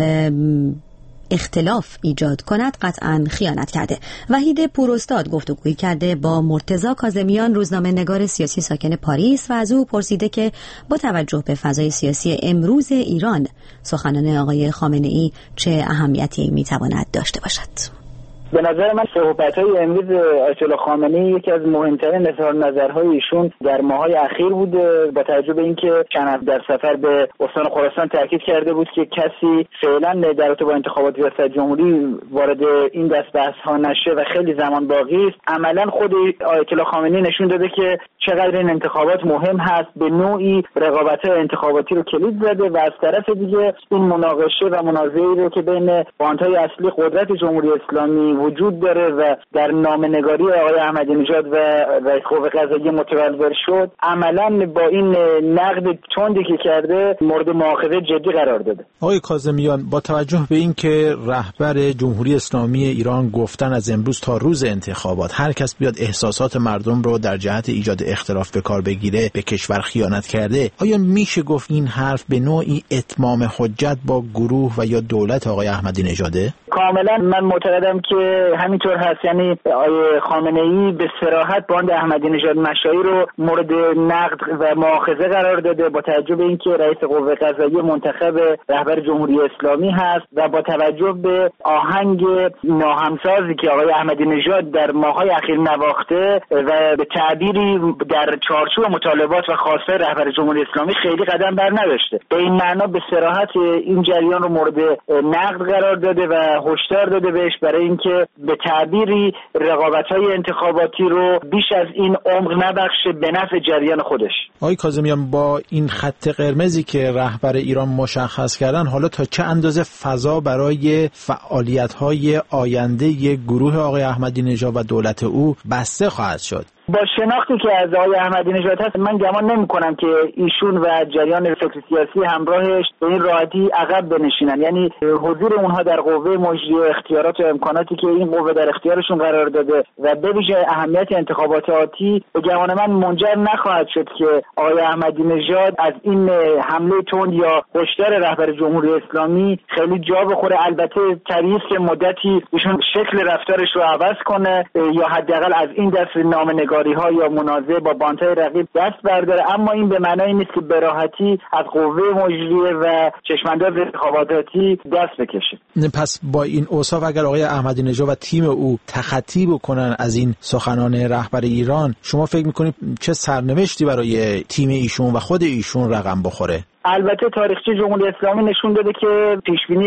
اختلاف ایجاد کند قطعاً خیانت کرده. وحید پوراستاد گفتگویی کرده با مرتضی کاظمیان روزنامه‌نگار سیاسی ساکن پاریس و از او پرسیده که با توجه به فضای سیاسی امروز ایران سخنان آقای خامنه‌ای چه اهمیتی میتواند داشته باشد. به نظر من صحبت‌های امروز آیت الله خامنه‌ای یکی از مهمترین اظهار نظرهای ایشون در ماه‌های اخیر بوده، با توجه به اینکه چند هفته در سفر به استان خراسان تاکید کرده بود که کسی فعلا در رابطه با انتخابات ریاست جمهوری وارد این دست بحث‌ها نشه و خیلی زمان باقی است. عملاً خود آیت الله خامنه‌ای نشون داده که چقدر این انتخابات مهم هست، به نوعی رقابت‌های انتخاباتی رو کلید زده و از طرف دیگه این مناقشه و منازعه‌ای رو که بین باندهای اصلی قدرت جمهوری اسلامی وجود داره و در نامه‌نگاری آقای احمدی نژاد و رئیس قوه قضاییه متولد شد، عملاً با این نقد تندی که کرده مورد مؤاخذه جدی قرار داده. آقای کاظمیان، با توجه به اینکه رهبر جمهوری اسلامی ایران گفتن از امروز تا روز انتخابات هر کس بیاد احساسات مردم رو در جهت ایجاد اختلاف به کار بگیره به کشور خیانت کرده، آیا میشه گفت این حرف به نوعی اتمام حجت با گروه و یا دولت آقای احمدی نژاده؟ کاملا من معتقدم که همینطور هست. یعنی آقای خامنه‌ای به صراحت باند احمدی نژاد مشایی رو مورد نقد و مؤاخذه قرار داده با توجه به اینکه رئیس قوه قضاییه منتخب رهبر جمهوری اسلامی هست و با توجه به آهنگ ناهمسازی که آقای احمدی نژاد در ماه‌های اخیر نواخته و به تعبیری در چارچوب مطالبات و خواست‌های رهبر جمهوری اسلامی خیلی قدم بر نداشته. به این معنا به صراحت این جریان رو مورد نقد قرار داده و هشدار داده بهش برای اینکه به تعبیری رقابت‌های انتخاباتی رو بیش از این عمق نبخشه به نفع جریان خودش. آقای کاظمیان، با این خط قرمزی که رهبر ایران مشخص کردن، حالا تا چه اندازه فضا برای فعالیت‌های آینده یک گروه آقای احمدی نژاد و دولت او بسته خواهد شد؟ با شناختی که از آقای احمدی نژاد هست من گمان نمی‌کنم که ایشون و جریان فکر سیاسی همراهش به این راحتی عقب بنشینن. یعنی حضور اونها در قوه مجریه اختیارات و امکاناتی که این قوه در اختیارشون قرار داده و به ویژه اهمیت انتخابات آتی به گمان من منجر نخواهد شد که آقای احمدی نژاد از این حمله تند یا هشدار رهبر جمهوری اسلامی خیلی جا بخوره. البته طبیعیه که مدتی ایشون شکل رفتارش رو عوض کنه یا حداقل از این دست نامنگاری ها یا منازعه با باندهای رقیب دست برداره، اما این به معنای نیست که به راحتی از قوه مجریه و چشمانداز انتخاباتی دست بکشه. پس با این اوصاف اگر آقای احمدی نژاد و تیم او تخطی بکنن از این سخنان رهبر ایران، شما فکر میکنید چه سرنوشتی برای تیم ایشون و خود ایشون رقم بخوره؟ البته تاریخچه جمهوری اسلامی نشون داده که پیشبینی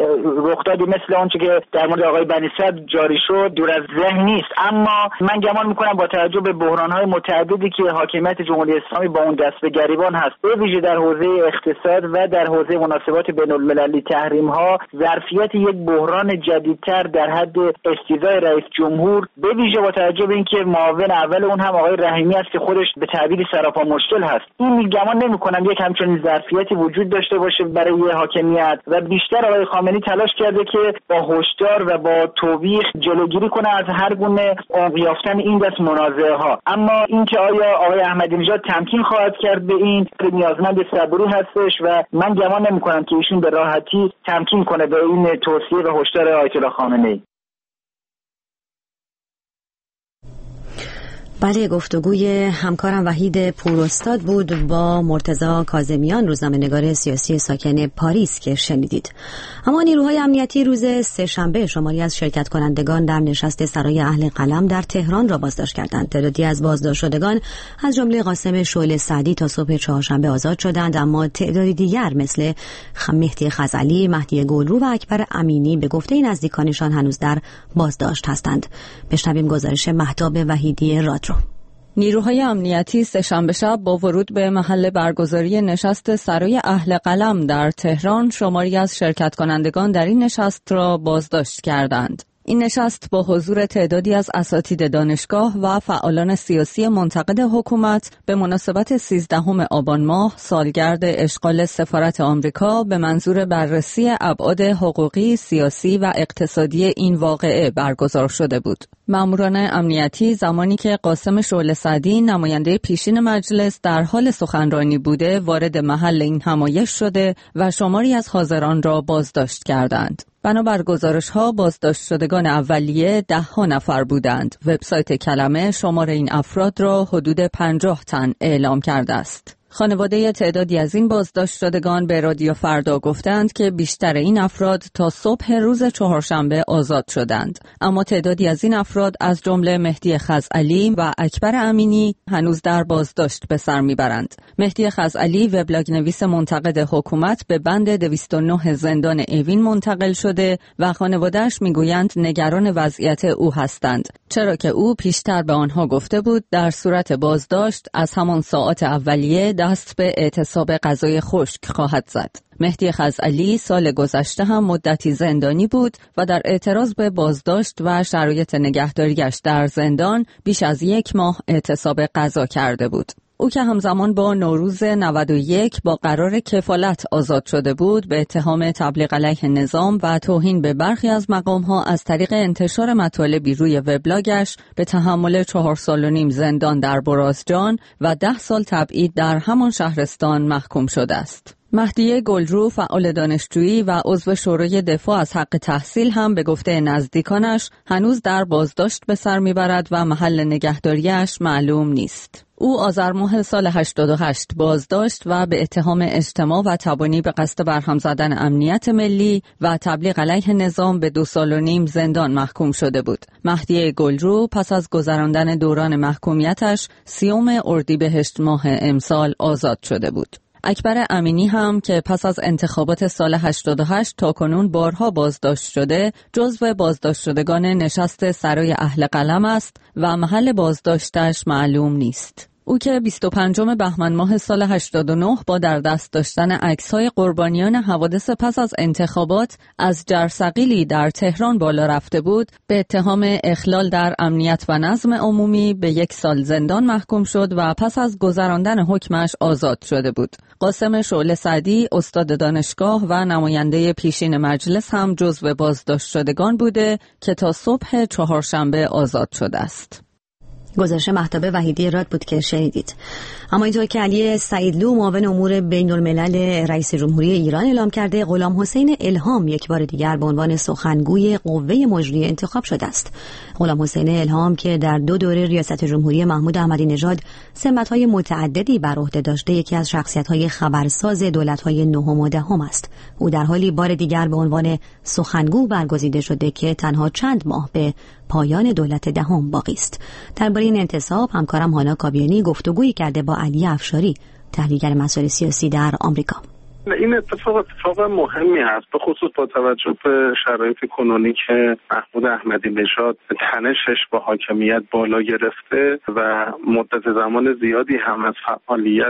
رخدادی مثل آنچه که در مورد آقای بنی صدر جاری شد دور از ذهن نیست، اما من گمان میکنم با توجه به بحران‌های متعددی که حاکمیت جمهوری اسلامی با اون دست به گریبان هست، به ویژه در حوزه اقتصاد و در حوزه مناسبات بین‌المللی، تحریم‌ها، ظرفیت یک بحران جدیدتر در حد استیضاح رئیس جمهور، به ویژه با توجه به اینکه معاون اول اون هم آقای رحیمی است که خودش به تعبیری سراپا مشکل هست، این گمان نمی‌کنم یک همچین ظرفیتی وجود داشته باشه برای حاکمیت و بیشتر آقای خامنه‌ای تلاش کرده که با هشدار و با توبیخ جلوگیری کنه از هر گونه عمق یافتن این دست منازعه ها. اما اینکه آیا آقای احمدی نژاد تمکین خواهد کرد به این نیازمند صبوری هستش و من گمان نمی‌کنم که ایشون به راحتی تمکین کنه به این توصیه و هشدار آیت الله خامنه‌ای. بله، گفتگوی همکارم وحید پوراستاد بود با مرتضی کاظمیان، روزنامه‌نگار سیاسی ساکن پاریس که شنیدید. اما نیروهای امنیتی روز سه‌شنبه شماری از شرکت کنندگان در نشست سرای اهل قلم در تهران را بازداشت کردند. تعدادی از بازداشت شدگان از جمله قاسم شعله سعدی تا صبح چهارشنبه آزاد شدند، اما تعدادی دیگر مثل مهدی خزعلی، مهدی گلرو و اکبر امینی به گفته نزدیکانشان هنوز در بازداشت هستند. بشنویم گزارش مهتاب وحیدی رادرو. نیروهای امنیتی سه‌شنبه شب با ورود به محل برگزاری نشست سرای اهل قلم در تهران شماری از شرکت کنندگان در این نشست را بازداشت کردند. این نشست با حضور تعدادی از اساتید دانشگاه و فعالان سیاسی منتقد حکومت به مناسبت 13 آبان ماه سالگرد اشغال سفارت آمریکا به منظور بررسی ابعاد حقوقی، سیاسی و اقتصادی این واقعه برگزار شده بود. ماموران امنیتی زمانی که قاسم شعله سعدی نماینده پیشین مجلس در حال سخنرانی بوده وارد محل این همایش شده و شماری از حاضران را بازداشت کردند. بنابر گزارش‌ها بازداشت شدگان اولیه 10 نفر بودند. وبسایت کلمه شمار این افراد را حدود 50 تن اعلام کرده است. خانواده تعدادی از این بازداشت شدگان به رادیو فردا گفتند که بیشتر این افراد تا صبح روز چهارشنبه آزاد شدند، اما تعدادی از این افراد از جمله مهدی خزعلی و اکبر امینی هنوز در بازداشت به سر میبرند. مهدی خزعلی وبلاگ نویس منتقد حکومت به بند 209 زندان اوین منتقل شده و خانواده‌اش میگویند نگران وضعیت او هستند، چرا که او پیشتر به آنها گفته بود در صورت بازداشت از همان ساعات اولیه دست به اعتصاب غذای خشک خواهد زد. مهدی خزعلی سال گذشته هم مدتی زندانی بود و در اعتراض به بازداشت و شرایط نگهداریش در زندان بیش از 1 ماه اعتصاب غذا کرده بود. او که همزمان با نوروز 91 با قرار کفالت آزاد شده بود، به اتهام تبلیغ علیه نظام و توهین به برخی از مقام‌ها از طریق انتشار مطالبی روی وبلاگش به تحمل 4 سال و نیم زندان در برازجان و 10 سال تبعید در همان شهرستان محکوم شده است. مهدی گلرو فعال دانشجویی و عضو شورای دفاع از حق تحصیل هم به گفته نزدیکانش هنوز در بازداشت به سر میبرد و محل نگهداریش معلوم نیست. او آذر ماه سال 88 بازداشت و به اتهام اجتماع و تبانی به قصد برهم زدن امنیت ملی و تبلیغ علیه نظام به 2.5 سال زندان محکوم شده بود. مهدی گلرو پس از گذراندن دوران محکومیتش 30 اردیبهشت ماه امسال آزاد شده بود. اکبر امینی هم که پس از انتخابات سال 88 تاکنون بارها بازداشت شده، جزو بازداشت شدگان نشست سرای اهل قلم است و محل بازداشتش معلوم نیست. او که 25 بهمن ماه سال 89 با در دست داشتن عکس‌های قربانیان حوادث پس از انتخابات از جرثقیلی در تهران بالا رفته بود، به اتهام اخلال در امنیت و نظم عمومی به 1 سال زندان محکوم شد و پس از گذراندن حکمش آزاد شده بود. قاسم شعله سعدی استاد دانشگاه و نماینده پیشین مجلس هم جزو بازداشت شدگان بوده که تا صبح چهارشنبه آزاد شده است. گزارش مهتاب وحیدی راد بود که شنیدید. اما اینطور که علی سعیدلو معاون امور بین الملل رئیس جمهوری ایران اعلام کرده، غلام حسین الهام یک بار دیگر به عنوان سخنگوی قوه مجریه انتخاب شده است. غلام حسین الهام که در 2 دوره ریاست جمهوری محمود احمدی نژاد سمت‌های متعددی بر عهده داشته، یکی از شخصیت‌های خبرساز دولت‌های 9 و 10 است. او در حالی بار دیگر به عنوان سخنگو برگزیده شده که تنها چند ماه به پایان دولت 10 باقی است. درباره این انتصاب همکارم هانا کابیانی گفتگویی کرده با علی افشاری، تحلیلگر مسائل سیاسی در آمریکا. این اتفاق مهمی هست، به خصوص با توجه به شرایط کنونی که محمود احمدی نژاد تنشش با حاکمیت بالا گرفته و مدت زمان زیادی هم از فعالیت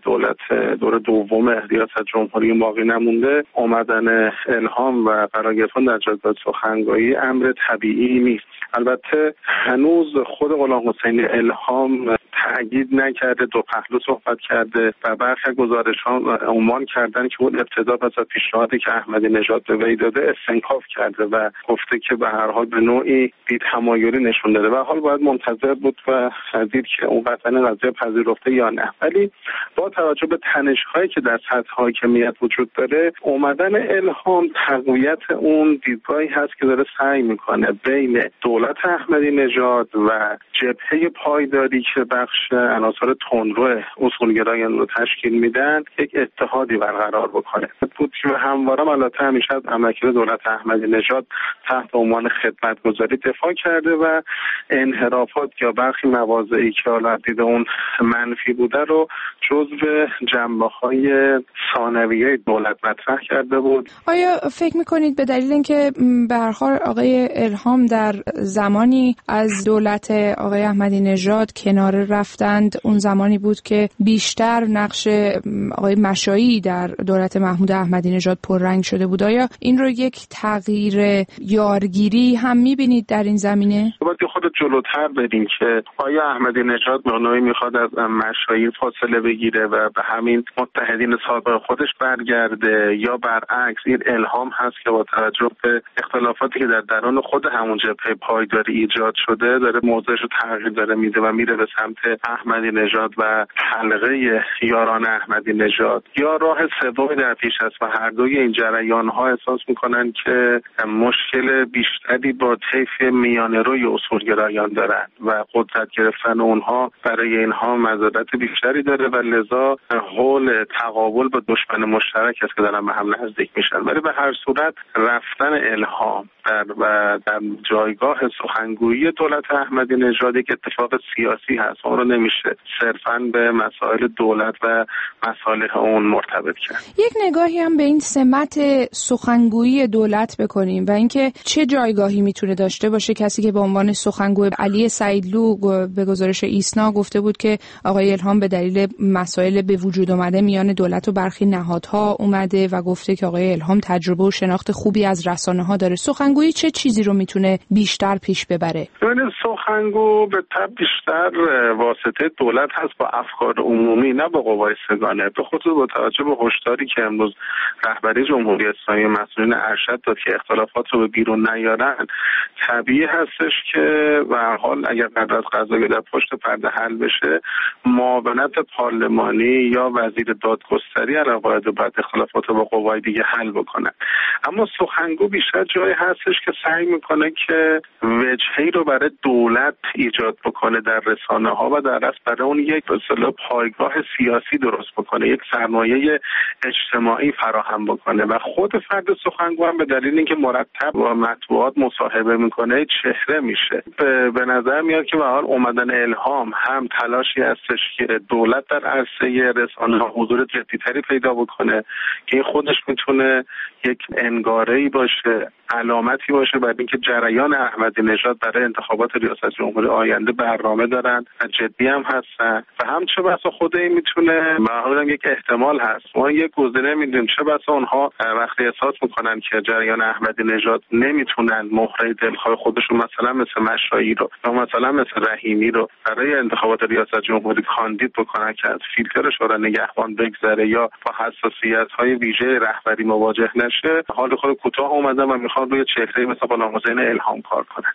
دور دوم ریاست جمهوری باقی نمونده. اومدن الهام و قرار گرفتن در جلسه سخنگویی امر طبیعی نیست. البته هنوز خود غلام حسین الهام تأکید نکرده، دو پهلو صحبت کرده و برخی گزارش‌ها عنوان کردن که اون ابتدا پس از پیشنهادی که احمدی نژاد به وی داده استنکاف کرده و گفته که به هر حال به نوعی بی‌تمایلی نشون داده و حال باید منتظر بود و دید که اون قطعاً قضیه پذیرفته یا نه. ولی با توجه به تنش‌هایی که در سطح حاکمیت وجود داره، اومدن الهام تقویت اون دیدگاهی هست که داره سعی میکنه بین دولت احمدی نژاد و جبهه پایداری که بخش عناصر تندرو اصولگرایان رو تشکیل میدن یک اتحادی برقرار بکنه. بود که همواره البته همیشه از عملکرد دولت احمدی نژاد تحت عنوان خدمتگزاری دفاع کرده و انحرافات یا برخی مواضعی که حالا دید اون منفی بوده رو جزو جنبه‌های ثانویه دولت مطرح کرده بود. آیا فکر میکنید به دلیل اینکه به هر حال آقای الهام در زمانی از دولت آقای احمدی نژاد کنار رفتند، اون زمانی بود که بیشتر نقش آقای مشایی در دولت محمود احمدی نژاد پررنگ شده بود، آیا این رو یک تغییر یارگیری هم میبینید در این زمینه؟ باید خود جلوتر بریم که آیا احمدی نژاد به نوعی میخواد از مشایی فاصله بگیره و به همین متحدین سابق خودش برگرده، یا برعکس این الهام هست که با توجه به اختلافاتی که در درون خود همون جبهه پایداری ایجاد شده داره موضعش رو تغییر داره میده و میره به سمت احمدی نژاد و حلقه یاران احمدی نژاد، یا راه سومی در پیش است و هر دوی این جریان ها احساس میکنن که مشکل بیشتری با طیف میانه روی اصولگرایان دارن و قدرت گرفتن اونها برای اینها مزایای بیشتری داره و لذا حول تقابل با دشمن مشترک است که دارن به هم نزدیک میشن. ولی به هر صورت رفتن الهام در جایگاه سخنگویی دولت احمدی نژاد یک اتفاق سیاسی هست، اون رو نمیشه صرفاً به مسائل دولت و مصالح اون مرتبط کرد. یک نگاهی هم به این سمت سخنگویی دولت بکنیم و اینکه چه جایگاهی میتونه داشته باشه کسی که به عنوان سخنگوی. علی سعیدلو به گزارش ایسنا گفته بود که آقای الهام به دلیل مسائل به وجود اومده میان دولت و برخی نهادها اومده و گفته که آقای الهام تجربه و شناخت خوبی از رسانه‌ها داره. سخنگوی سخنگویی چه چیزی رو میتونه بیشتر پیش ببره؟ ببینید سخنگو به طب بیشتر واسطه دولت هست با افکار عمومی، نه با قوای سگانه. به خصوص با توجه به هشداری که امروز رهبری جمهوری اسلامی مسئولین ارشد داد که اختلافات رو به بیرون نیارن، طبیعی هستش که به هر حال اگر قدر از قضایی در پشت پرده حل بشه، معاونت پارلمانی یا وزیر دادگستری علاوه بر اختلافات با قوای دیگه حل بکنن. اما سخنگو بیشتر جایی هستش که سعی میکنه که وجهی رو برای دولت ایجاد بکنه در رسانه ها و در اصل برای اون یک به اصطلاح پایگاه سیاسی درست بکنه، یک سرمایه اجتماعی فراهم بکنه و خود فرد سخنگو هم به دلیل اینکه مرتب با مطبوعات مصاحبه میکنه چهره میشه. به نظر میاد که به حال اومدن الهام هم تلاشی هستش که دولت در عرصه رسانه ها حضور جدی‌تری پیدا بکنه که این خودش میتونه یک انگاره‌ای باشه، علامتی باشه بر اینکه جریان احمدی نژاد برای انتخابات ریاست جمهوری آینده برنامه دارن و جدی هم هستن و هم چه بسا خود این میتونه معمولا یک احتمال هست، ما یک گزینه میدیم، چه بسا اونها وقتی احساس میکنن که جریان احمدی نژاد نمیتونن مهره دلخواه خودشون مثلا مثل مشایی رو یا مثلا مثل رحیمی رو برای انتخابات ریاست جمهوری کاندید بکنن که از فیلتر شورای نگهبان بگذره یا با حساسیت‌های ویژه رهبری مواجه نشه، حال خود کوتاه اومدن و میخوان روی چهره مثل غلام حسین الهام کار کنن.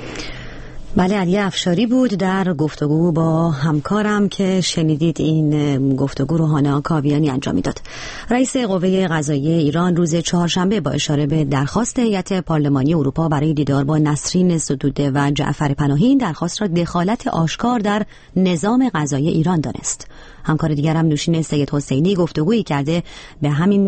بله، علی افشاری بود در گفتگو با همکارم که شنیدید. این گفتگو رو هانا کاویانی انجام میداد. رئیس قوه قضاییه ایران روز چهارشنبه با اشاره به درخواست هیئت پارلمانی اروپا برای دیدار با نسرین ستوده و جعفر پناهی این درخواست را دخالت آشکار در نظام قضایی ایران دانست. همکار دیگرم نوشین سید حسینی گفتگویی کرده به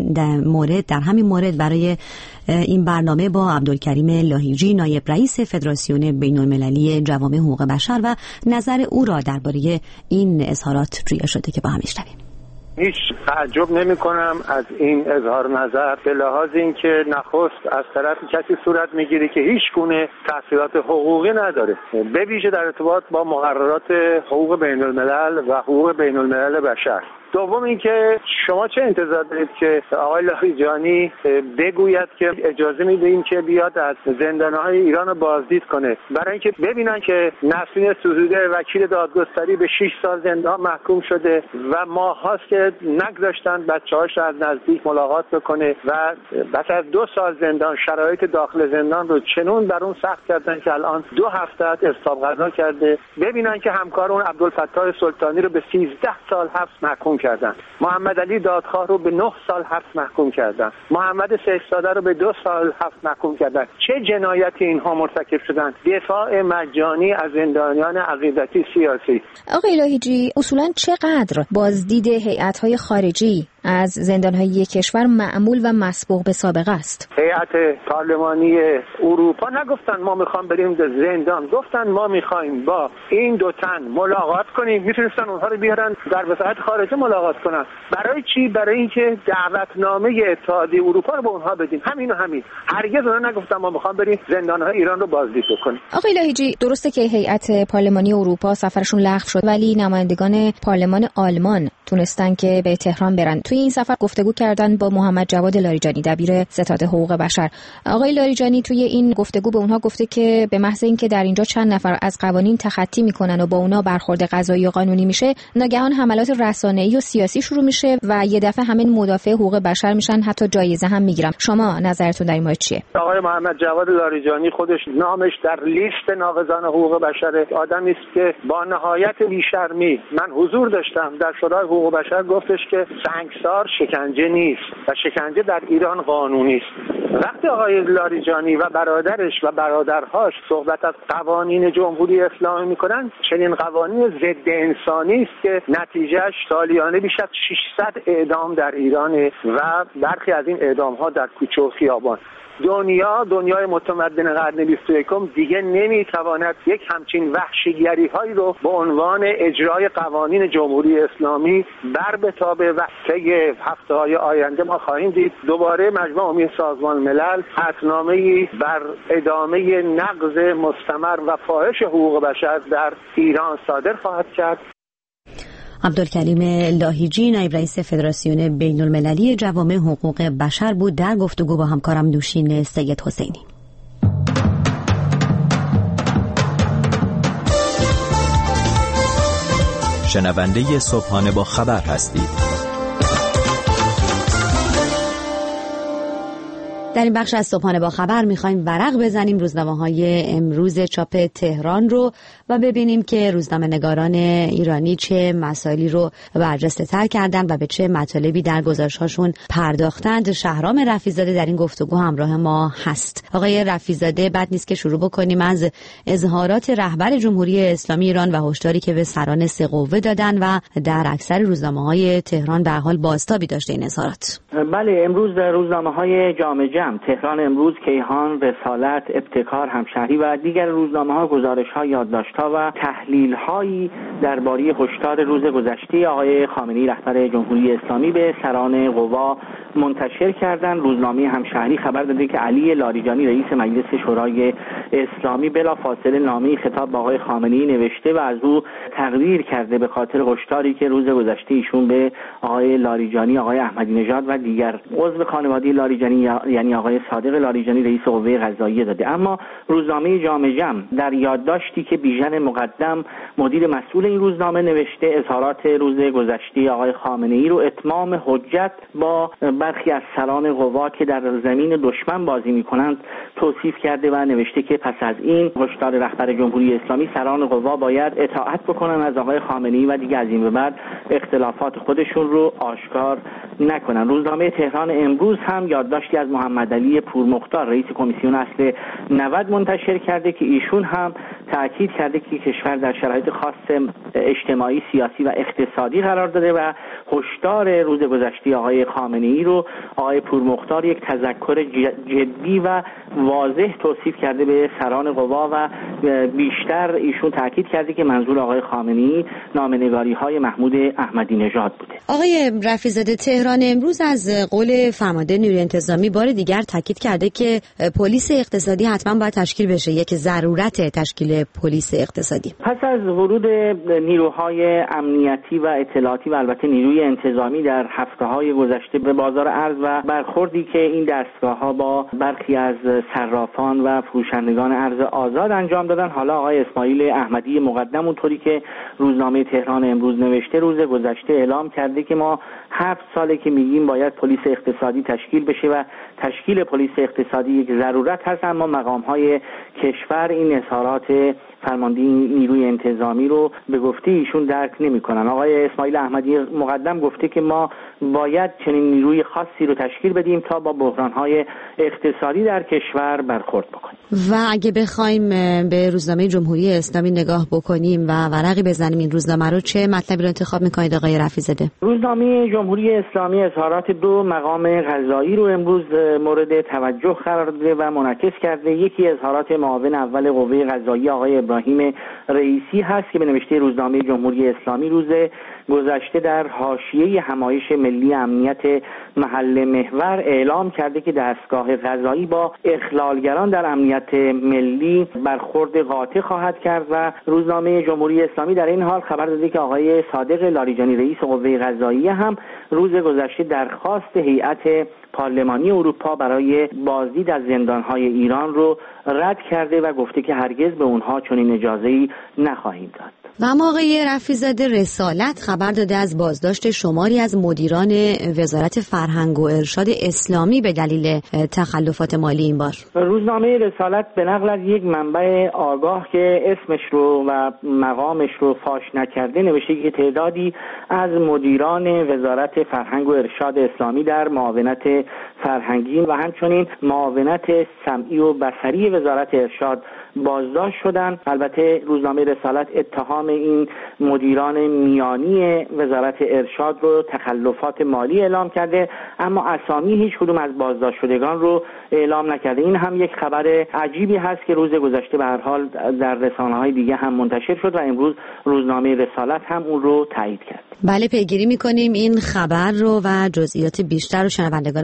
در همین مورد برای این برنامه با عبدالکریم لاهیجی، نایب رئیس فدراسیون بین‌المللی جوامع حقوق بشر و نظر او را درباره این اظهارات جویا شده که با هم میشنویم. هیچ تعجب نمی کنم از این اظهار نظر به لحاظ اینکه نخست از طرف کسی صورت میگیره که هیچ گونه تحصیلات حقوقی نداره، به ویژه در ارتباط با مقررات حقوق بین الملل و حقوق بین الملل بشر. دوم اینکه شما چه انتظار دارید که آقای لاریجانی بگوید که اجازه میدیم که بیاد از زندانهای ایران رو بازدید کنه برای اینکه ببینن که نسرین ستوده وکیل دادگستری به 6 سال زندان محکوم شده و ماهاست که نگذاشتن بچه‌هاش از نزدیک ملاقات بکنه و بعد از 2 سال زندان شرایط داخل زندان رو چنون بر اون سخت کردن که الان 2 هفته اسقاط قضا کرده. ببینن که همکار اون عبدالفتاح سلطانی رو به 13 سال حبس محکوم کردن، محمد علی دادخواه رو به 9 سال حبس محکوم کردن، محمد سیف‌زاده رو به 2 سال حبس محکوم کردن. چه جنایتی اینها مرتکب شدن؟ دفاع مجانی از زندانیان عقیدتی سیاسی. آقای لاهیجی، اصولاً چقدر بازدید هیئت‌های خارجی از زندان‌های یک کشور معمول و مسبوق به سابقه است؟ هیئت پارلمانی اروپا نگفتن ما میخوام بریم زندان، گفتن ما میخوایم با این 2 تن ملاقات کنیم. میتونستن اونها رو بیارن در وزارت خارجه ملاقات کنن. برای چی؟ برای اینکه دعوتنامه اتحادیه اروپا رو به اونها بدیم. همین. هرگز اونها نگفتن ما میخوام بریم زندان‌های ایران رو بازدید کنیم. آقای لاهیجی، درسته که هیئت پارلمانی اروپا سفرشون لغو شد، ولی نمایندگان پارلمان آلمان تونستن که به تهران برن. توی این سفر گفتگو کردن با محمد جواد لاریجانی، دبیر ستاد حقوق بشر. آقای لاریجانی توی این گفتگو به اونها گفته که به محض اینکه در اینجا چند نفر از قوانین تخطی میکنن و با اونا برخورد قضایی و قانونی میشه، ناگهان حملات رسانه‌ای و سیاسی شروع میشه و یه دفعه همین مدافع حقوق بشر میشن، حتی جایزه هم میگیرن. شما نظرتون در این مورد چیه؟ آقای محمد جواد لاریجانی خودش نامش در لیست ناقضان حقوق بشر، آدمی است که با نهایت بی‌شرمی، من حضور داشتم در شورای حقوق بشر، گفتش که سنگسار شکنجه نیست و شکنجه در ایران قانونی است. وقتی آقای لاریجانی و برادرش و برادرهاش صحبت از قوانین جمهوری اسلامی میکنن، چنین قوانین ضد انسانی است که نتیجهش سالیانه بیش از 600 اعدام در ایران و برخی از این اعدام ها در کوچه و خیابان. دنیای متمدن قرن 21 دیگه نمیتواند یک همچین وحشیگری هایی رو به عنوان اجرای قوانین جمهوری اسلامی بر بتابه و طی هفته‌های آینده ما خواهیم دید دوباره مجمع عمومی سازمان ملل قطعنامه‌ای بر ادامه نقض مستمر و فاحش حقوق بشر در ایران صادر خواهد کرد. عبدالکریم لاهیجی، نایب رئیس فدراسیون بین‌المللی جوامع حقوق بشر بود در گفتگو با همکارم نوشین سید حسینی. شنونده صبحانه با خبر هستید. در این بخش از صبحانه با خبر میخوایم ورق بزنیم روزنامه‌های امروز چاپ تهران رو و ببینیم که روزنامه‌نگاران ایرانی چه مسائلی رو برجسته‌تر کردن و به چه مطالبی در گزارش‌هاشون پرداختند. شهرام رفیع‌زاده در این گفتگو همراه ما هست. آقای رفیع‌زاده، بد نیست که شروع بکنیم از اظهارات رهبر جمهوری اسلامی ایران و هشداری که به سران سه قوه دادن و در اکثر روزنامه‌های تهران به حال بازتابی داشته این اظهارات. بله، امروز در روزنامه‌های جامعه تهران امروز، کیهان، رسالت، ابتکار، همشهری و دیگر روزنامه‌ها گزارش‌ها، یادداشت‌ها و تحلیل‌هایی درباره هشدار روز گذشته آقای خامنه‌ای رهبر جمهوری اسلامی به سران قوا منتشر کردند. روزنامه همشهری خبر داده که علی لاریجانی رئیس مجلس شورای اسلامی بلافاصله نامه‌ای خطاب به آقای خامنه‌ای نوشته و از او تقدیر کرده به خاطر هشداری که روز گذشته ایشون به آقای لاریجانی، آقای احمدی نژاد و دیگر عضو خانواده لاریجانی یعنی آقای صادق لاریجانی رئیس قوه قضاییه داده. اما روزنامه جامعه جم در یادداشتی که بیژن مقدم مدیر مسئول این روزنامه نوشته، اظهارات روز گذشته آقای خامنه‌ای رو اتمام حجت با برخی از سران قوا که در زمین دشمن بازی می‌کنند توصیف کرده و نوشته که پس از این هشدار رهبر جمهوری اسلامی سران قوا باید اطاعت بکنن از آقای خامنه‌ای و دیگه از این به بعد اختلافات خودشون رو آشکار نکنن. روزنامه تهران امروز هم یادداشتی از محمد علی پورمختار رئیس کمیسیون اصل 90 منتشر کرده که ایشون هم تاکید کرده که کشور در شرایط خاص اجتماعی، سیاسی و اقتصادی قرار داده و هشدار روز گذشته آقای خامنه‌ای رو آقای پورمختار یک تذکر جدی و واضح توصیف کرده به سران قوا و بیشتر ایشون تاکید کرده که منظور آقای خامنه‌ای نامه‌نگاری‌های محمود احمدی نژاد بوده. آقای رفیع‌زاده، تهران امروز از قول فرمانده نیروی انتظامی بار دیگر تاکید کرده که پلیس اقتصادی حتما باید تشکیل بشه، یک ضرورت تشکیل پلیس اقتصادی. پس از ورود نیروهای امنیتی و اطلاعاتی و البته نیروی انتظامی در هفته‌های گذشته به بازار ارز و برخوردی که این دستگاه‌ها با برخی از صرافان و فروشندگان ارز آزاد انجام دادن، حالا آقای اسماعیل احمدی مقدم اونطوری که روزنامه تهران امروز نوشته روز گذشته اعلام کرده که ما 7 ساله که میگیم باید پلیس اقتصادی تشکیل بشه و تشکیل پلیس اقتصادی یک ضرورت هست، اما مقام‌های کشور این اظهارات فرمانده نیروی انتظامی رو به گفته ایشون درک نمی‌کنن. آقای اسماعیل احمدی مقدم گفته که ما باید چنین نیروی خاصی رو تشکیل بدیم تا با بحران‌های اقتصادی در کشور برخورد بکنیم. و اگه بخوایم به روزنامه جمهوری اسلامی نگاه بکنیم و ورقی بزنیم این روزنامه رو، چه مطلبی رو انتخاب می‌کنید آقای رفیع‌زاده؟ روزنامه جمهوری اسلامی اظهارات دو مقام قضایی رو امروز مورد توجه قرار داده و منعکس کرده. یکی اظهارات معاون اول قوه قضاییه آقای ابراهیم رئیسی هست که به نوشته روزنامه جمهوری اسلامی روز گذشته در حاشیه همایش ملی امنیت محل محور اعلام کرده که دستگاه قضایی با اخلالگران در امنیت ملی برخورد قاطع خواهد کرد و روزنامه جمهوری اسلامی در این حال خبر داده که آقای صادق لاریجانی رئیس قوه قضاییه هم روز گذشته درخواست هیئت پارلمانی اروپا برای بازدید از زندان‌های ایران رو رد کرده و گفته که هرگز به اونها چنین اجازه‌ای نخواهیم داد. و اما آقای رفیع‌زاده، رسالت خبر داده از بازداشت شماری از مدیران وزارت فرهنگ و ارشاد اسلامی به دلیل تخلفات مالی این بار. روزنامه رسالت به نقل از یک منبع آگاه که اسمش رو و مقامش رو فاش نکرده نوشته که تعدادی از مدیران وزارت فرهنگ و ارشاد اسلامی در معاونت فرهنگی و همچنین معاونت سمعی و بصری وزارت ارشاد بازداشت شدند. البته روزنامه رسالت اتهام این مدیران میانی وزارت ارشاد رو تخلفات مالی اعلام کرده، اما اسامی هیچ کدوم از بازداشت شدگان رو اعلام نکرده. این هم یک خبر عجیبی هست که روز گذشته به هر حال در رسانه‌های دیگه هم منتشر شد و امروز روزنامه رسالت هم اون رو تایید کرد. بله، پیگیری می‌کنیم این خبر رو و جزئیات بیشتر رو شنوندگان ما میتونن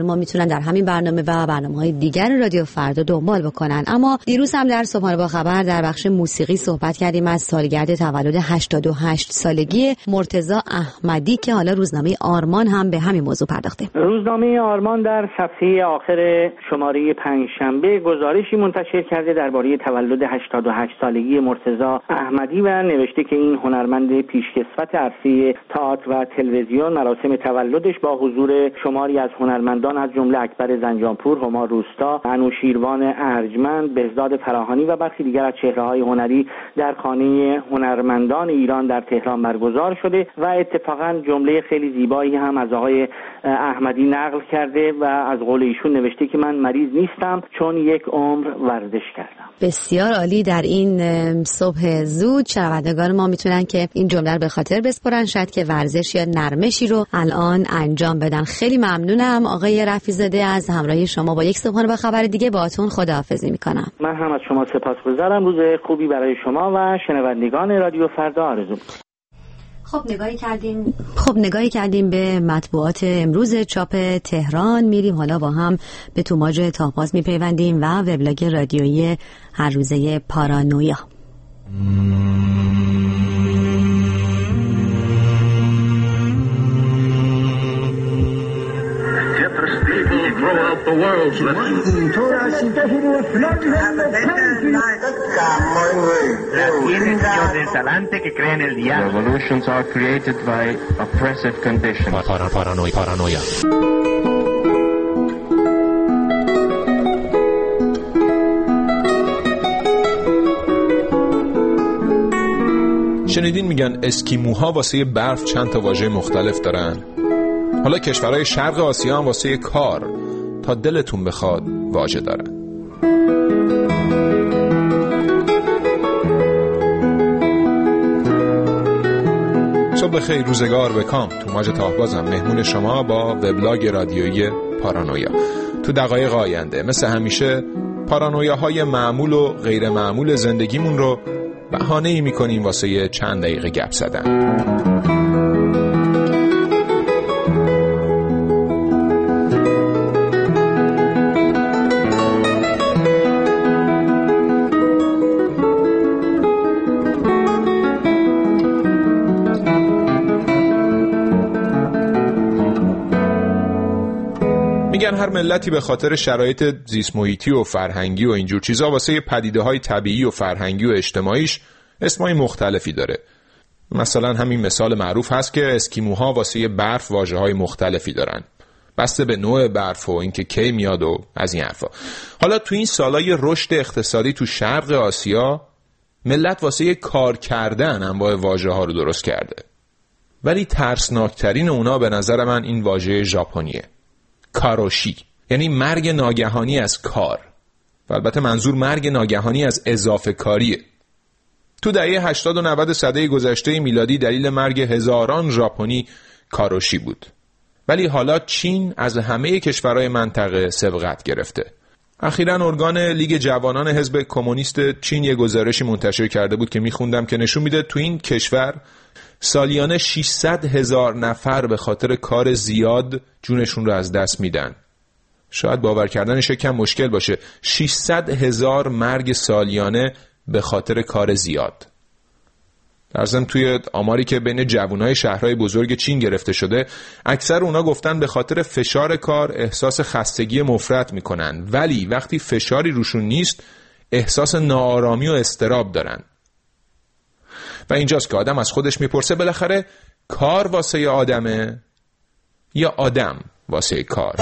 در همین برنامه و برنامه‌های دیگر رادیو فردا دنبال بکنن. اما دیروز هم در صبحانه با خبر در بخش موسیقی صحبت کردیم از سالگرد تولد 88 سالگی مرتضی احمدی که حالا روزنامه آرمان هم به همین موضوع پرداخته. روزنامه آرمان در صفحه آخر شماره پنجشنبه گزارشی منتشر کرده درباره تولد 88 سالگی مرتضی احمدی و نوشته که این هنرمند پیشکسوت عرصه تئاتر و تلویزیون مراسم تولدش با حضور شماری از هنرمندان از جمله اکبر زنجانپور، هما روستا، انوشیروان ارجمند، بهزاد فراهانی و برخی دیگر از چهره‌های هنری در خانه هنرمندان ایران در تهران برگزار شده و اتفاقا جمله خیلی زیبایی هم از آقای احمدی نقل کرده و از قول ایشون نوشته که من مریض نیستم چون یک عمر ورزش کردم. بسیار عالی. در این صبح زود شنوندگان ما میتونن که این جمله رو به خاطر بسپرن، شاید که ورزش یا نرمشی رو الان انجام بدن. خیلی ممنونم آقای رفیع‌زاده از همراهی شما با یک صبحانه با خبر دیگه. باهاتون خداحافظی میکنم. من هم از شما سپاسگزارم. روز خوبی برای شما و شنوندگان رادیو فردا آرزو. خب نگاهی کردیم به مطبوعات امروز چاپ تهران. میریم حالا با هم به توماج تاپاز میپیوندیم و وبلاگ رادیویی هر روزه پارانویا. The world's Revolutions are created by oppressive conditions. Paranoia. شنیدین میگن اسکیموها واسه برف چند تا واژه مختلف دارن؟ حالا کشورهای شرق آسیا هم واسه کار تا دلتون بخواد واژه دارن. صبح خیر، روزگار بکام. توماج تاهبازم مهمون شما با وبلاگ رادیویی پارانویا. تو دقایق آینده مثل همیشه پارانویاهای معمول و غیر معمول زندگیمون رو بهانه‌ای می‌کنیم واسه چند دقیقه گپ زدن. میگن هر ملتی به خاطر شرایط زیست محیطی و فرهنگی و اینجور چیزا واسه پدیده‌های طبیعی و فرهنگی و اجتماعیش اسمای مختلفی داره. مثلا همین مثال معروف هست که اسکیموها واسه برف واژه‌های مختلفی دارن، بسته به نوع برف و اینکه کی میاد و از این حرفا. حالا تو این سالای رشد اقتصادی تو شرق آسیا ملت واسه کار کردن انواع واژه‌ها رو درست کرده، ولی ترسناکترین اونا به نظر من این واژه ژاپنیه، کاروشی، یعنی مرگ ناگهانی از کار. و البته منظور مرگ ناگهانی از اضافه کاریه. تو دهه 80 و 90 سده گذشته میلادی دلیل مرگ هزاران ژاپنی کاروشی بود. ولی حالا چین از همه کشورهای منطقه سبقت گرفته. اخیراً ارگان لیگ جوانان حزب کمونیست چین یه گزارشی منتشر کرده بود که میخوندم که نشون میده تو این کشور سالیانه 600,000 نفر به خاطر کار زیاد جونشون رو از دست میدن. شاید باور کردنش یکم مشکل باشه. 600,000 مرگ سالیانه به خاطر کار زیاد. در ضمن توی آماری که بین جوانای شهرهای بزرگ چین گرفته شده، اکثر اونا گفتن به خاطر فشار کار احساس خستگی مفرط میکنن، ولی وقتی فشاری روشون نیست احساس ناآرامی و اضطراب دارن. و اینجاست که آدم از خودش میپرسه بالاخره کار واسه آدمه یا آدم واسه کار؟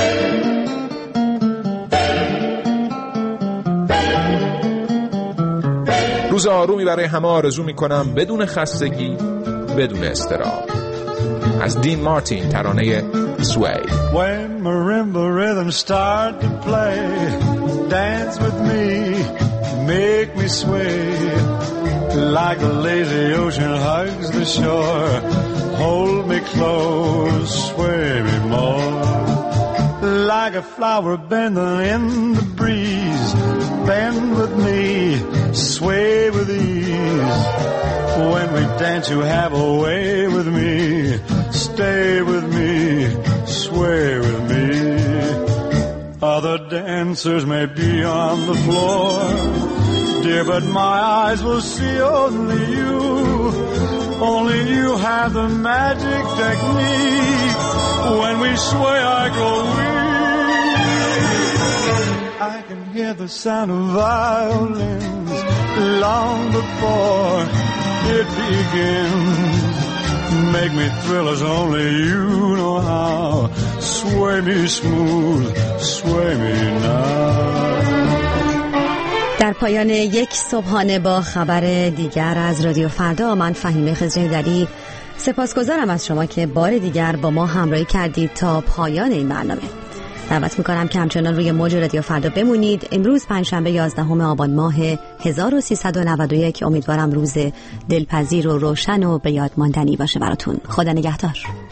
روز آرومی برای همه آرزو میکنم، بدون خستگی، بدون اضطراب. از دین مارتین، ترانه Sway. When marimba rhythms start to play, dance with me, make me sway, like the lazy ocean hugs the shore, hold me close, sway me more, like a flower bending in the breeze, bend with me, sway with ease, when we dance you have a way with me, stay with me, sway with me, answers may be on the floor, dear, but my eyes will see only you. Only you have the magic technique. When we sway, I grow weak. I can hear the sound of violins long before it begins. Make me thrill as only you know how. Sway me smooth, sway me now. در پایان یک صبحانه با خبر دیگر از رادیو فردا، من فهیمه خضره‌ایدری سپاسگزارم از شما که بار دیگر با ما همراهی کردید تا پایان این برنامه. دعوت میکنم که همچنان روی موج رادیو فردا بمونید. امروز پنجشنبه 11 آبان ماه 1391. امیدوارم روز دلپذیر و روشن و به یاد ماندنی باشه براتون. خدا نگهدار.